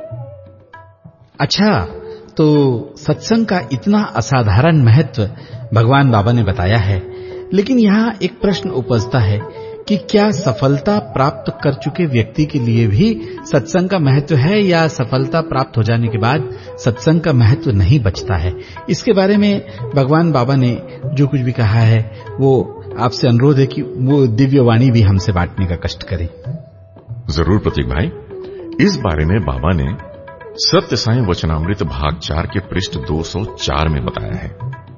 अच्छा, तो सत्संग का इतना असाधारण महत्व भगवान बाबा ने बताया है, लेकिन यहाँ एक प्रश्न उपजता है कि क्या सफलता प्राप्त कर चुके व्यक्ति के लिए भी सत्संग का महत्व है, या सफलता प्राप्त हो जाने के बाद सत्संग का महत्व नहीं बचता है। इसके बारे में भगवान बाबा ने जो कुछ भी कहा है, वो आपसे अनुरोध है कि वो दिव्य वाणी भी हमसे बांटने का कष्ट करें। जरूर प्रतीक भाई, इस बारे में बाबा ने सत्य साईं वचनामृत भाग चार के पृष्ठ दो सौ चार में बताया है,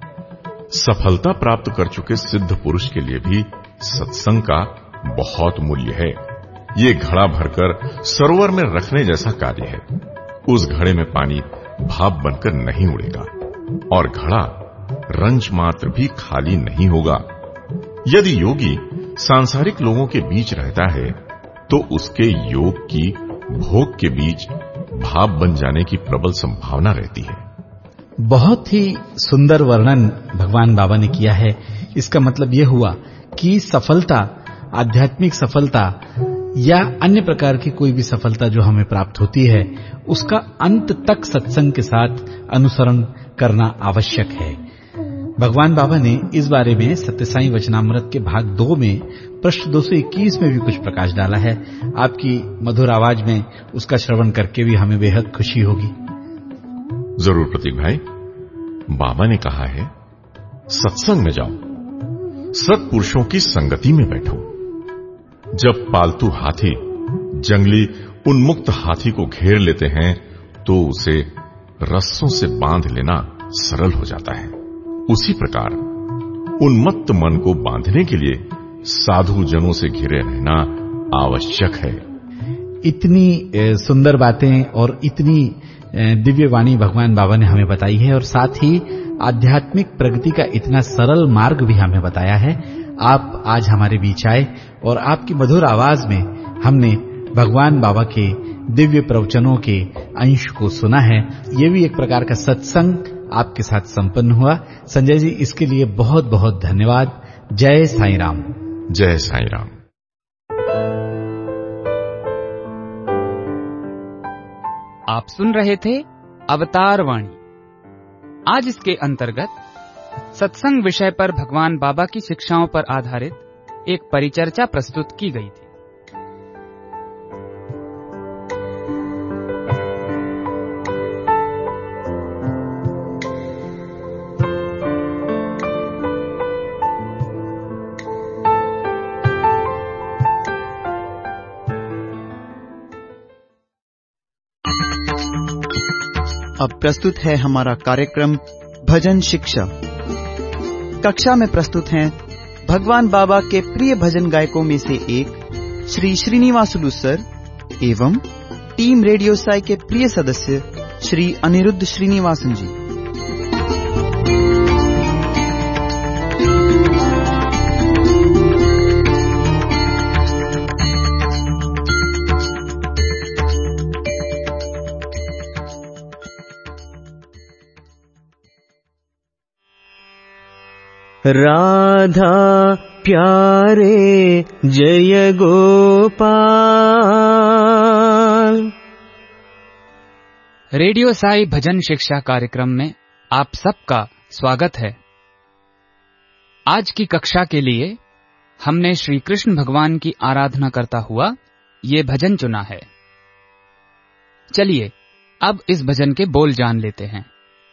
सफलता प्राप्त कर चुके सिद्ध पुरुष के लिए भी सत्संग का बहुत मूल्य है। ये घड़ा भरकर सरोवर में रखने जैसा कार्य है। उस घड़े में पानी भाप बनकर नहीं उड़ेगा और घड़ा रंज मात्र भी खाली नहीं होगा। यदि योगी सांसारिक लोगों के बीच रहता है तो उसके योग की भोग के बीच भाप बन जाने की प्रबल संभावना रहती है। बहुत ही सुंदर वर्णन भगवान बाबा ने किया है। इसका मतलब यह हुआ कि सफलता, आध्यात्मिक सफलता या अन्य प्रकार की कोई भी सफलता जो हमें प्राप्त होती है, उसका अंत तक सत्संग के साथ अनुसरण करना आवश्यक है। भगवान बाबा ने इस बारे में सत्य साईं वचनामृत के भाग दो में पृष्ठ दो सौ इक्कीस में भी कुछ प्रकाश डाला है। आपकी मधुर आवाज में उसका श्रवण करके भी हमें बेहद खुशी होगी। जरूर प्रतीक भाई, बाबा ने कहा है, सत्संग में जाओ, सत्पुरुषों की संगति में बैठो। जब पालतू हाथी जंगली उन्मुक्त हाथी को घेर लेते हैं तो उसे रस्सों से बांध लेना सरल हो जाता है। उसी प्रकार उन्मत्त मन को बांधने के लिए साधु जनों से घिरे रहना आवश्यक है। इतनी सुंदर बातें और इतनी दिव्य वाणी भगवान बाबा ने हमें बताई है और साथ ही आध्यात्मिक प्रगति का इतना सरल मार्ग भी हमें बताया है। आप आज हमारे बीच आए और आपकी मधुर आवाज में हमने भगवान बाबा के दिव्य प्रवचनों के अंश को सुना है। ये भी एक प्रकार का सत्संग आपके साथ संपन्न हुआ। संजय जी, इसके लिए बहुत बहुत धन्यवाद। जय साईं राम। जय साईं राम। आप सुन रहे थे अवतार वाणी। आज इसके अंतर्गत सत्संग विषय पर भगवान बाबा की शिक्षाओं पर आधारित एक परिचर्चा प्रस्तुत की गई थी। अब प्रस्तुत है हमारा कार्यक्रम भजन शिक्षा। कक्षा में प्रस्तुत हैं भगवान बाबा के प्रिय भजन गायकों में से एक श्री श्रीनिवासुलु सर एवं टीम रेडियो साई के प्रिय सदस्य श्री अनिरुद्ध श्रीनिवासन जी। राधा प्यारे जय गोपाल। रेडियो साई भजन शिक्षा कार्यक्रम में आप सबका स्वागत है। आज की कक्षा के लिए हमने श्री कृष्ण भगवान की आराधना करता हुआ ये भजन चुना है। चलिए अब इस भजन के बोल जान लेते हैं।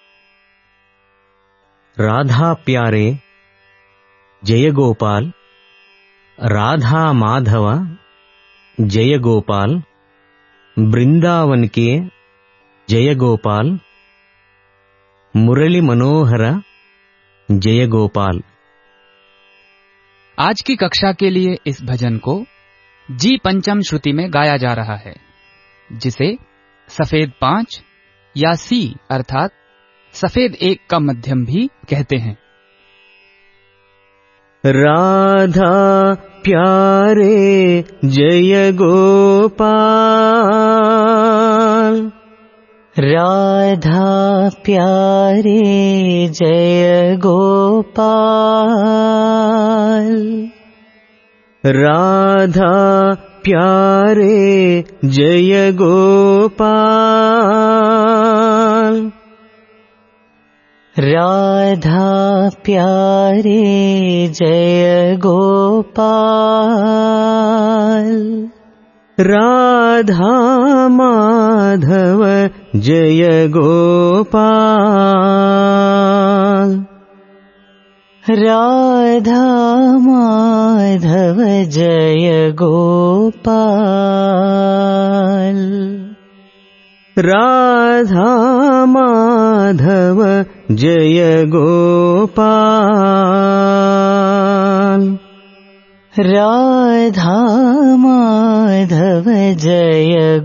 राधा प्यारे जय गोपाल, राधा माधव जय गोपाल, वृंदावन के जय गोपाल, मुरली मनोहर जय गोपाल। आज की कक्षा के लिए इस भजन को जी पंचम श्रुति में गाया जा रहा है, जिसे सफेद पांच या सी अर्थात सफेद एक का मध्यम भी कहते हैं। राधा प्यारे जय गोपाल, राधा प्यारे जय गोपाल, राधा प्यारे जय गोपाल, राधा प्यारे जय गोपाल, राधा माधव जय गोपाल, राधा माधव जय गोपाल, राधा माधव जय गोपाल, राधा माधव जय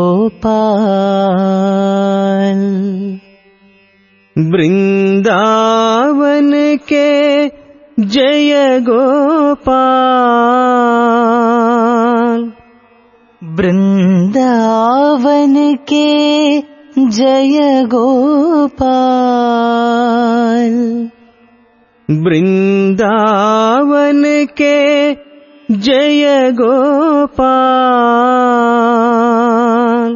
गोपाल। वृंदावन के जय गोपाल, वृंदावन के जय गोपाल, वृंदावन के जय गोपाल,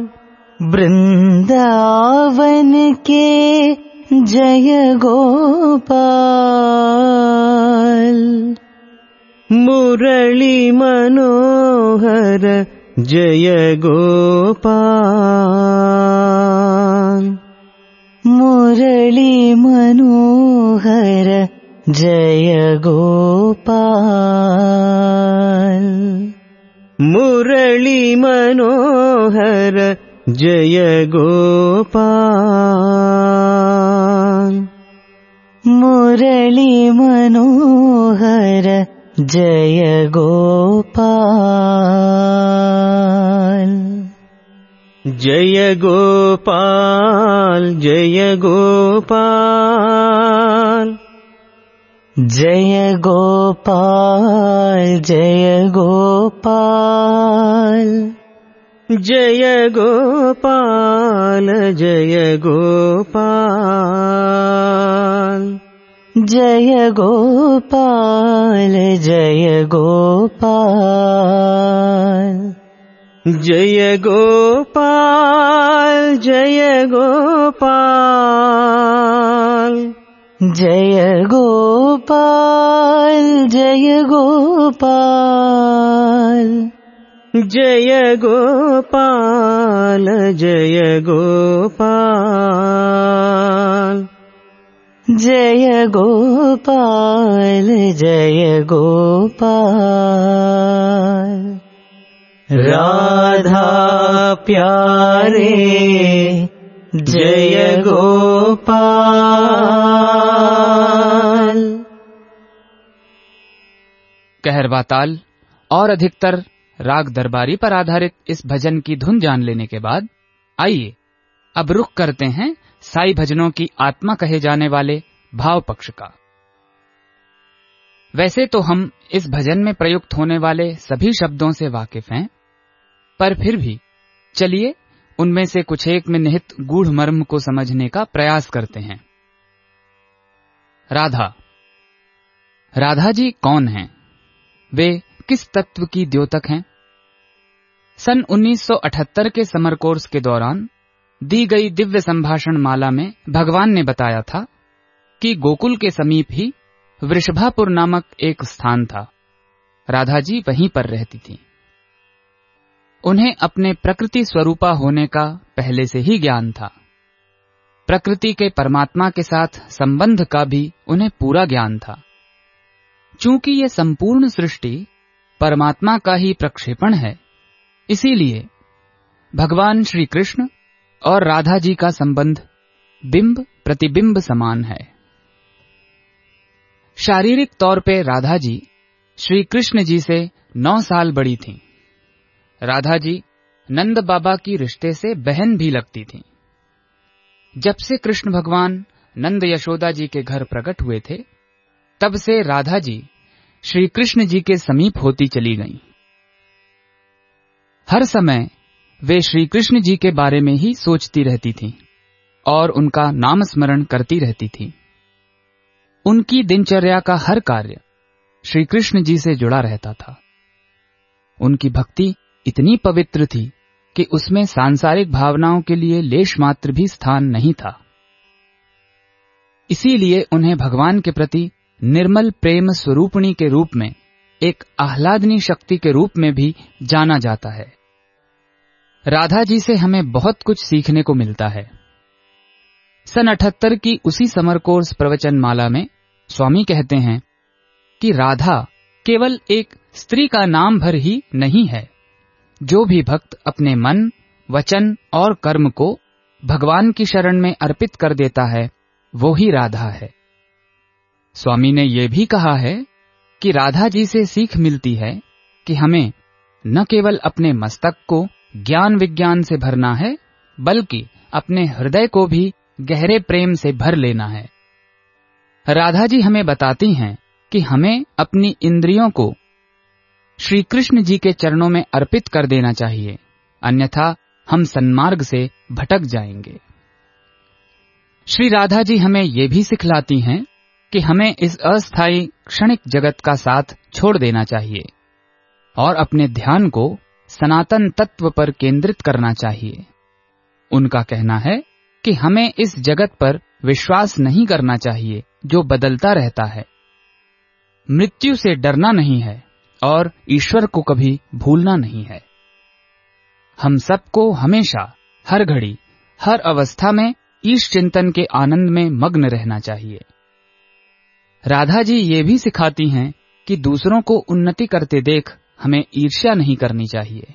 वृंदावन के जय गोपाल, मुरली मनोहर जय गोपाल, मुरली मनोहर जय गोपाल। मुरली मनोहर जय गोपाल। मुरली मनोहर जय गोपाल। जय गोपाल जय गोपाल। जय गोपाल जय गोपाल। जय गोपाल जय गोपाल। जय गोपाल जय गोपाल। जय गोपाल जय गोपाल। जय गोपाल जय गोपाल। जय गोपाल जय गोपाल। जय गोपाल जय गोपाल। राधा प्यारे जय गोपाल। कहरवा ताल और अधिकतर राग दरबारी पर आधारित इस भजन की धुन जान लेने के बाद आइए अब रुख करते हैं साई भजनों की आत्मा कहे जाने वाले भाव पक्ष का। वैसे तो हम इस भजन में प्रयुक्त होने वाले सभी शब्दों से वाकिफ हैं, पर फिर भी चलिए उनमें से कुछ एक में निहित गूढ़ मर्म को समझने का प्रयास करते हैं। राधा। राधा जी कौन हैं? वे किस तत्व की द्योतक हैं? सन उन्नीस सौ अठहत्तर के समर कोर्स के दौरान दी गई दिव्य संभाषण माला में भगवान ने बताया था कि गोकुल के समीप ही वृषभापुर नामक एक स्थान था। राधा जी वहीं पर रहती थीं। उन्हें अपने प्रकृति स्वरूपा होने का पहले से ही ज्ञान था। प्रकृति के परमात्मा के साथ संबंध का भी उन्हें पूरा ज्ञान था। चूंकि ये संपूर्ण सृष्टि परमात्मा का ही प्रक्षेपण है, इसीलिए भगवान श्री कृष्ण और राधा जी का संबंध बिंब प्रतिबिंब समान है। शारीरिक तौर पे राधा जी श्री कृष्ण जी से नौ साल बड़ी थीं। राधा जी नंद बाबा की रिश्ते से बहन भी लगती थीं। जब से कृष्ण भगवान नंद यशोदा जी के घर प्रकट हुए थे, तब से राधा जी श्री कृष्ण जी के समीप होती चली गईं। हर समय वे श्री कृष्ण जी के बारे में ही सोचती रहती थीं और उनका नाम स्मरण करती रहती थीं। उनकी दिनचर्या का हर कार्य श्री कृष्ण जी से जुड़ा रहता था। उनकी भक्ति इतनी पवित्र थी कि उसमें सांसारिक भावनाओं के लिए लेश मात्र भी स्थान नहीं था। इसीलिए उन्हें भगवान के प्रति निर्मल प्रेम स्वरूपिणी के रूप में, एक आह्लादनी शक्ति के रूप में भी जाना जाता है। राधा जी से हमें बहुत कुछ सीखने को मिलता है। सन अठहत्तर की उसी समर कोर्स प्रवचन माला में स्वामी कहते हैं कि राधा केवल एक स्त्री का नाम भर ही नहीं है। जो भी भक्त अपने मन, वचन और कर्म को भगवान की शरण में अर्पित कर देता है, वो ही राधा है। स्वामी ने यह भी कहा है कि राधा जी से सीख मिलती है कि हमें न केवल अपने मस्तक को ज्ञान विज्ञान से भरना है, बल्कि अपने हृदय को भी गहरे प्रेम से भर लेना है। राधा जी हमें बताती हैं कि हमें अपनी इंद्रियों को श्री कृष्ण जी के चरणों में अर्पित कर देना चाहिए, अन्यथा हम सन्मार्ग से भटक जाएंगे। श्री राधा जी हमें ये भी सिखलाती हैं कि हमें इस अस्थायी क्षणिक जगत का साथ छोड़ देना चाहिए और अपने ध्यान को सनातन तत्व पर केंद्रित करना चाहिए। उनका कहना है कि हमें इस जगत पर विश्वास नहीं करना चाहिए जो बदलता रहता है। मृत्यु से डरना नहीं है और ईश्वर को कभी भूलना नहीं है। हम सबको हमेशा, हर घड़ी, हर अवस्था में ईश चिंतन के आनंद में मग्न रहना चाहिए। राधा जी ये भी सिखाती हैं कि दूसरों को उन्नति करते देख हमें ईर्ष्या नहीं करनी चाहिए।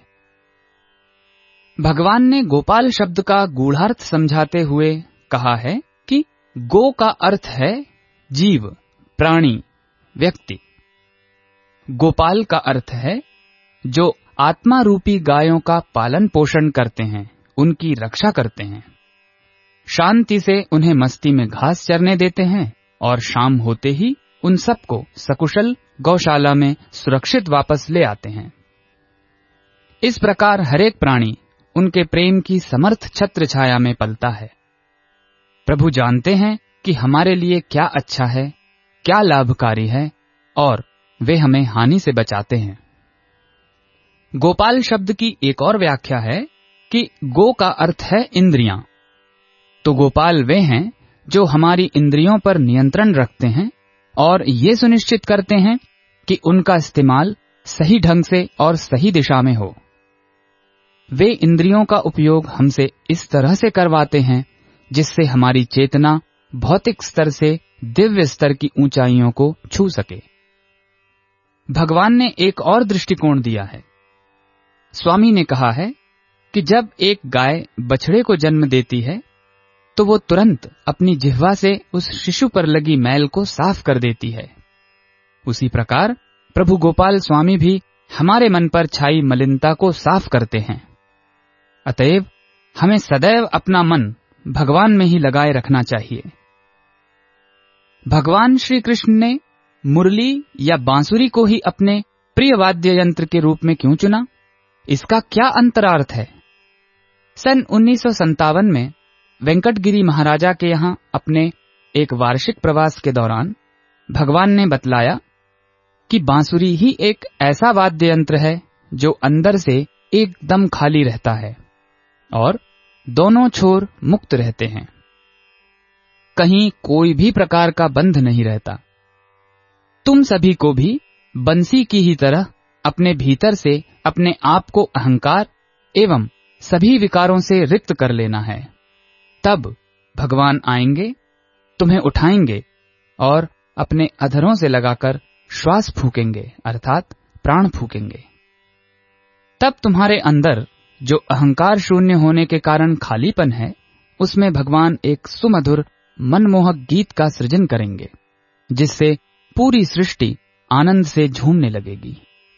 भगवान ने गोपाल शब्द का गूढ़ार्थ समझाते हुए कहा है कि गो का अर्थ है जीव, प्राणी, व्यक्ति। गोपाल का अर्थ है जो आत्मा रूपी गायों का पालन पोषण करते हैं, उनकी रक्षा करते हैं, शांति से उन्हें मस्ती में घास चरने देते हैं और शाम होते ही उन सबको सकुशल गौशाला में सुरक्षित वापस ले आते हैं। इस प्रकार हरेक प्राणी उनके प्रेम की समर्थ छत्र छाया में पलता है। प्रभु जानते हैं कि हमारे लिए क्या अच्छा है, क्या लाभकारी है, और वे हमें हानि से बचाते हैं। गोपाल शब्द की एक और व्याख्या है कि गो का अर्थ है इंद्रियां। तो गोपाल वे हैं जो हमारी इंद्रियों पर नियंत्रण रखते हैं और ये सुनिश्चित करते हैं कि उनका इस्तेमाल सही ढंग से और सही दिशा में हो। वे इंद्रियों का उपयोग हमसे इस तरह से करवाते हैं जिससे हमारी चेतना भौतिक स्तर से दिव्य स्तर की ऊंचाइयों को छू सके। भगवान ने एक और दृष्टिकोण दिया है। स्वामी ने कहा है कि जब एक गाय बछड़े को जन्म देती है तो वो तुरंत अपनी जिह्वा से उस शिशु पर लगी मैल को साफ कर देती है। उसी प्रकार प्रभु गोपाल स्वामी भी हमारे मन पर छाई मलिनता को साफ करते हैं। अतएव हमें सदैव अपना मन भगवान में ही लगाए रखना चाहिए। भगवान श्री कृष्ण ने मुरली या बांसुरी को ही अपने प्रिय वाद्य यंत्र के रूप में क्यों चुना? इसका क्या अंतरार्थ है? सन उन्नीस सौ संतावन में वेंकटगिरी महाराजा के यहाँ अपने एक वार्षिक प्रवास के दौरान भगवान ने बतलाया कि बांसुरी ही एक ऐसा वाद्य यंत्र है जो अंदर से एकदम खाली रहता है और दोनों छोर मुक्त रहते हैं। कहीं कोई भी प्रकार का बंध नहीं रहता। तुम सभी को भी बंसी की ही तरह अपने भीतर से अपने आप को अहंकार एवं सभी विकारों से रिक्त कर लेना है। तब भगवान आएंगे, तुम्हें उठाएंगे और अपने अधरों से लगाकर श्वास फूकेंगे अर्थात प्राण फूकेंगे। तब तुम्हारे अंदर जो अहंकार शून्य होने के कारण खालीपन है, उसमें भगवान एक सुमधुर मनमोहक गीत का सृजन करेंगे जिससे पूरी सृष्टि आनंद से झूमने लगेगी।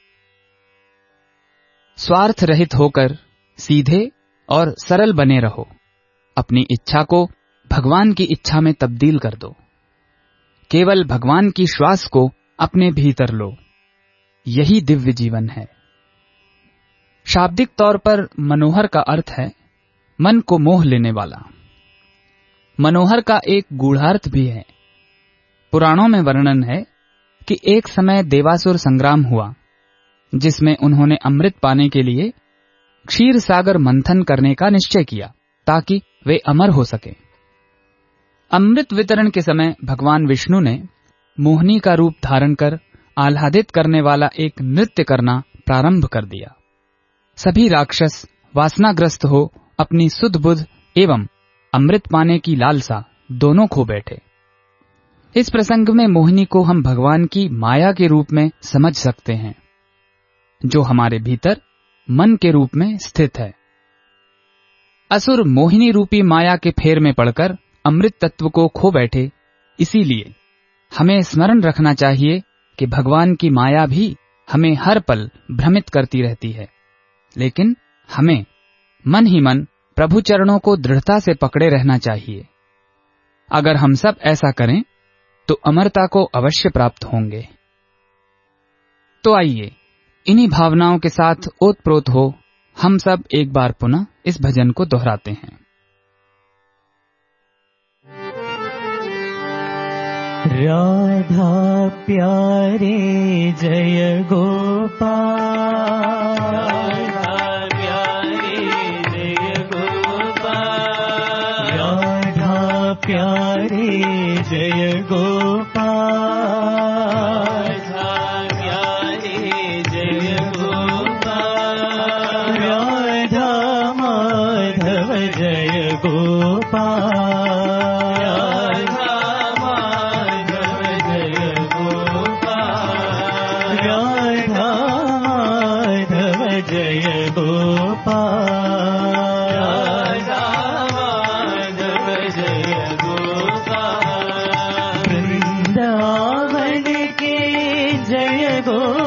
स्वार्थ रहित होकर सीधे और सरल बने रहो। अपनी इच्छा को भगवान की इच्छा में तब्दील कर दो। केवल भगवान की श्वास को अपने भीतर लो। यही दिव्य जीवन है। शाब्दिक तौर पर मनोहर का अर्थ है मन को मोह लेने वाला। मनोहर का एक गूढ़ार्थ भी है। पुराणों में वर्णन है कि एक समय देवासुर संग्राम हुआ जिसमें उन्होंने अमृत पाने के लिए क्षीर सागर मंथन करने का निश्चय किया ताकि वे अमर हो सके। अमृत वितरण के समय भगवान विष्णु ने मोहिनी का रूप धारण कर आह्लादित करने वाला एक नृत्य करना प्रारंभ कर दिया। सभी राक्षस वासनाग्रस्त हो अपनी सुध बुध एवं अमृत पाने की लालसा दोनों खो बैठे। इस प्रसंग में मोहिनी को हम भगवान की माया के रूप में समझ सकते हैं जो हमारे भीतर मन के रूप में स्थित है। असुर मोहिनी रूपी माया के फेर में पड़कर अमृत तत्व को खो बैठे। इसीलिए हमें स्मरण रखना चाहिए कि भगवान की माया भी हमें हर पल भ्रमित करती रहती है, लेकिन हमें मन ही मन प्रभु चरणों को दृढ़ता से पकड़े रहना चाहिए। अगर हम सब ऐसा करें तो अमरता को अवश्य प्राप्त होंगे। तो आइए इन्हीं भावनाओं के साथ ओतप्रोत हो हम सब एक बार पुनः इस भजन को दोहराते हैं। राधा प्यारे जय गोपाल, राधा प्यारे जय गोपाल, राधा प्यारे जय गोपाल, राधा प्यारे जय गोपाल, राधा माधव जय गोपाल, राधा माधव जय जय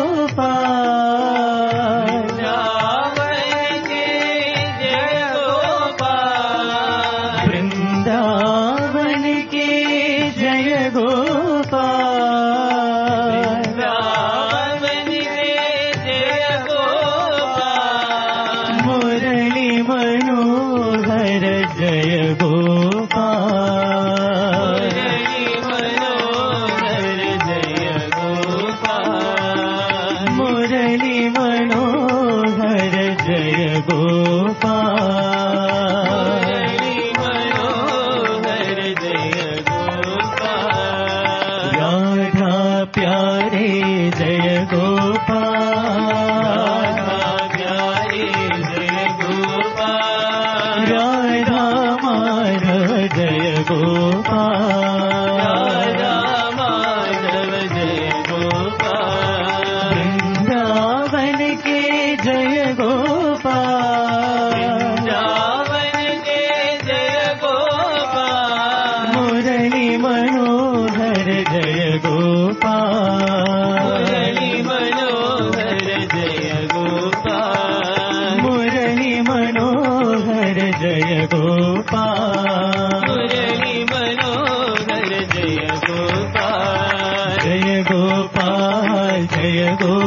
गोपाल वृंदावन के जय गोपाल वृंदावन के जय गोपाल वृंदावन के जय गोपाल मुरली मनोहर जय गोपाल मुरली मनोहर जय गोपाल मनोहर जय गोपाल राधा प्यारे जय गोपाल प्यारे जय गोपाल राधा माधव जय गोपाल राधा माधव जय गोपाल वृंदावन के जय गोपाल वृंदावन के जय गोपाल मुरली मनोहर जय गोपाल मुरली मनोहर जय गोपाल मुरली मनोहर जय गोपाल मुरली मनोहर जय गोपाल जय गोपाल जय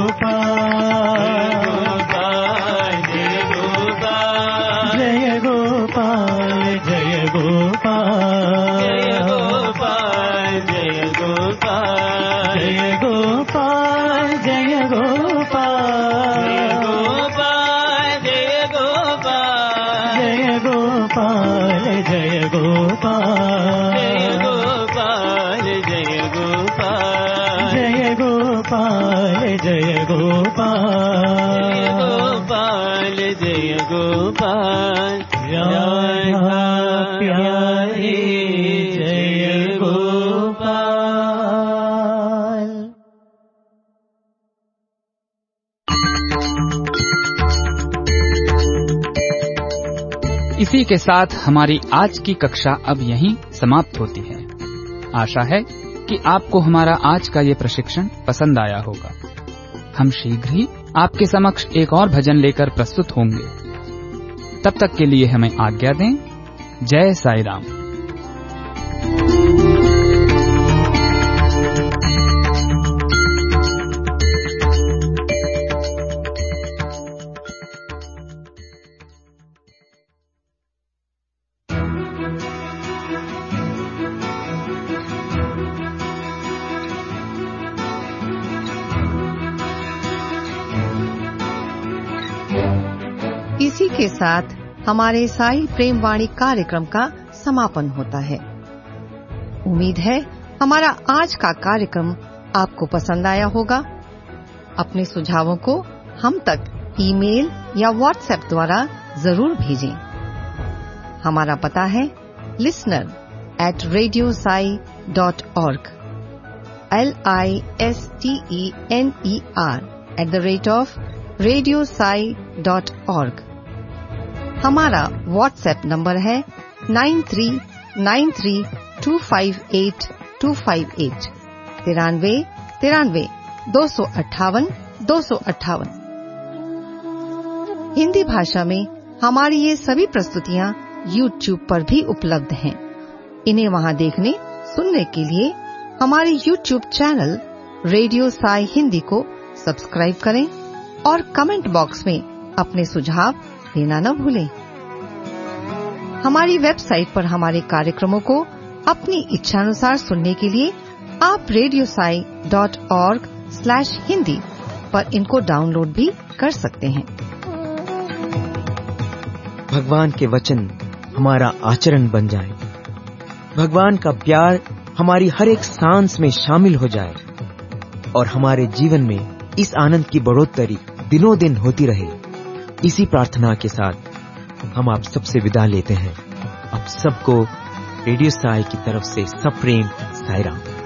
गोपाल जय गोपाल जय गोपाल जय गोपाल जय गोपाल जय गोपाल जय गोपाल जय गोपाल जय गोपाल जय गोपाल जय गोपाल जय गोपाल जय गोपाल जय गोपाल राधा प्यारे जय गोपाल। इसी के साथ हमारी आज की कक्षा अब यहीं समाप्त होती है। आशा है कि आपको हमारा आज का ये प्रशिक्षण पसंद आया होगा। हम शीघ्र ही आपके समक्ष एक और भजन लेकर प्रस्तुत होंगे। तब तक के लिए हमें आज्ञा दें। जय साई राम। इसी के साथ हमारे साई प्रेम वाणी कार्यक्रम का समापन होता है। उम्मीद है हमारा आज का कार्यक्रम आपको पसंद आया होगा। अपने सुझावों को हम तक ईमेल या व्हाट्सएप द्वारा जरूर भेजें। हमारा पता है listener at radio Sai dot org, L I S T E N E R at the rate of radio Sai dot org. हमारा व्हाट्सएप नंबर है nine three nine three two five eight two five eight, तिरानवे तिरानवे दो सौ अट्ठावन दो सौ अट्ठावन। हिंदी भाषा में हमारी ये सभी प्रस्तुतियाँ यूट्यूब पर भी उपलब्ध हैं। इन्हें वहां देखने सुनने के लिए हमारे YouTube channel radio Sai Hindi को सब्सक्राइब करें और कमेंट बॉक्स में अपने सुझाव देना न भूलें। हमारी वेबसाइट पर हमारे कार्यक्रमों को अपनी इच्छानुसार सुनने के लिए आप radio Sai dot org slash Hindi पर इनको डाउनलोड भी कर सकते हैं। भगवान के वचन हमारा आचरण बन जाए, भगवान का प्यार हमारी हर एक सांस में शामिल हो जाए और हमारे जीवन में इस आनंद की बढ़ोतरी दिनों दिन होती रहे। इसी प्रार्थना के साथ हम आप सबसे विदा लेते हैं। आप सबको रेडियो साई की तरफ से सप्रेम साई राम।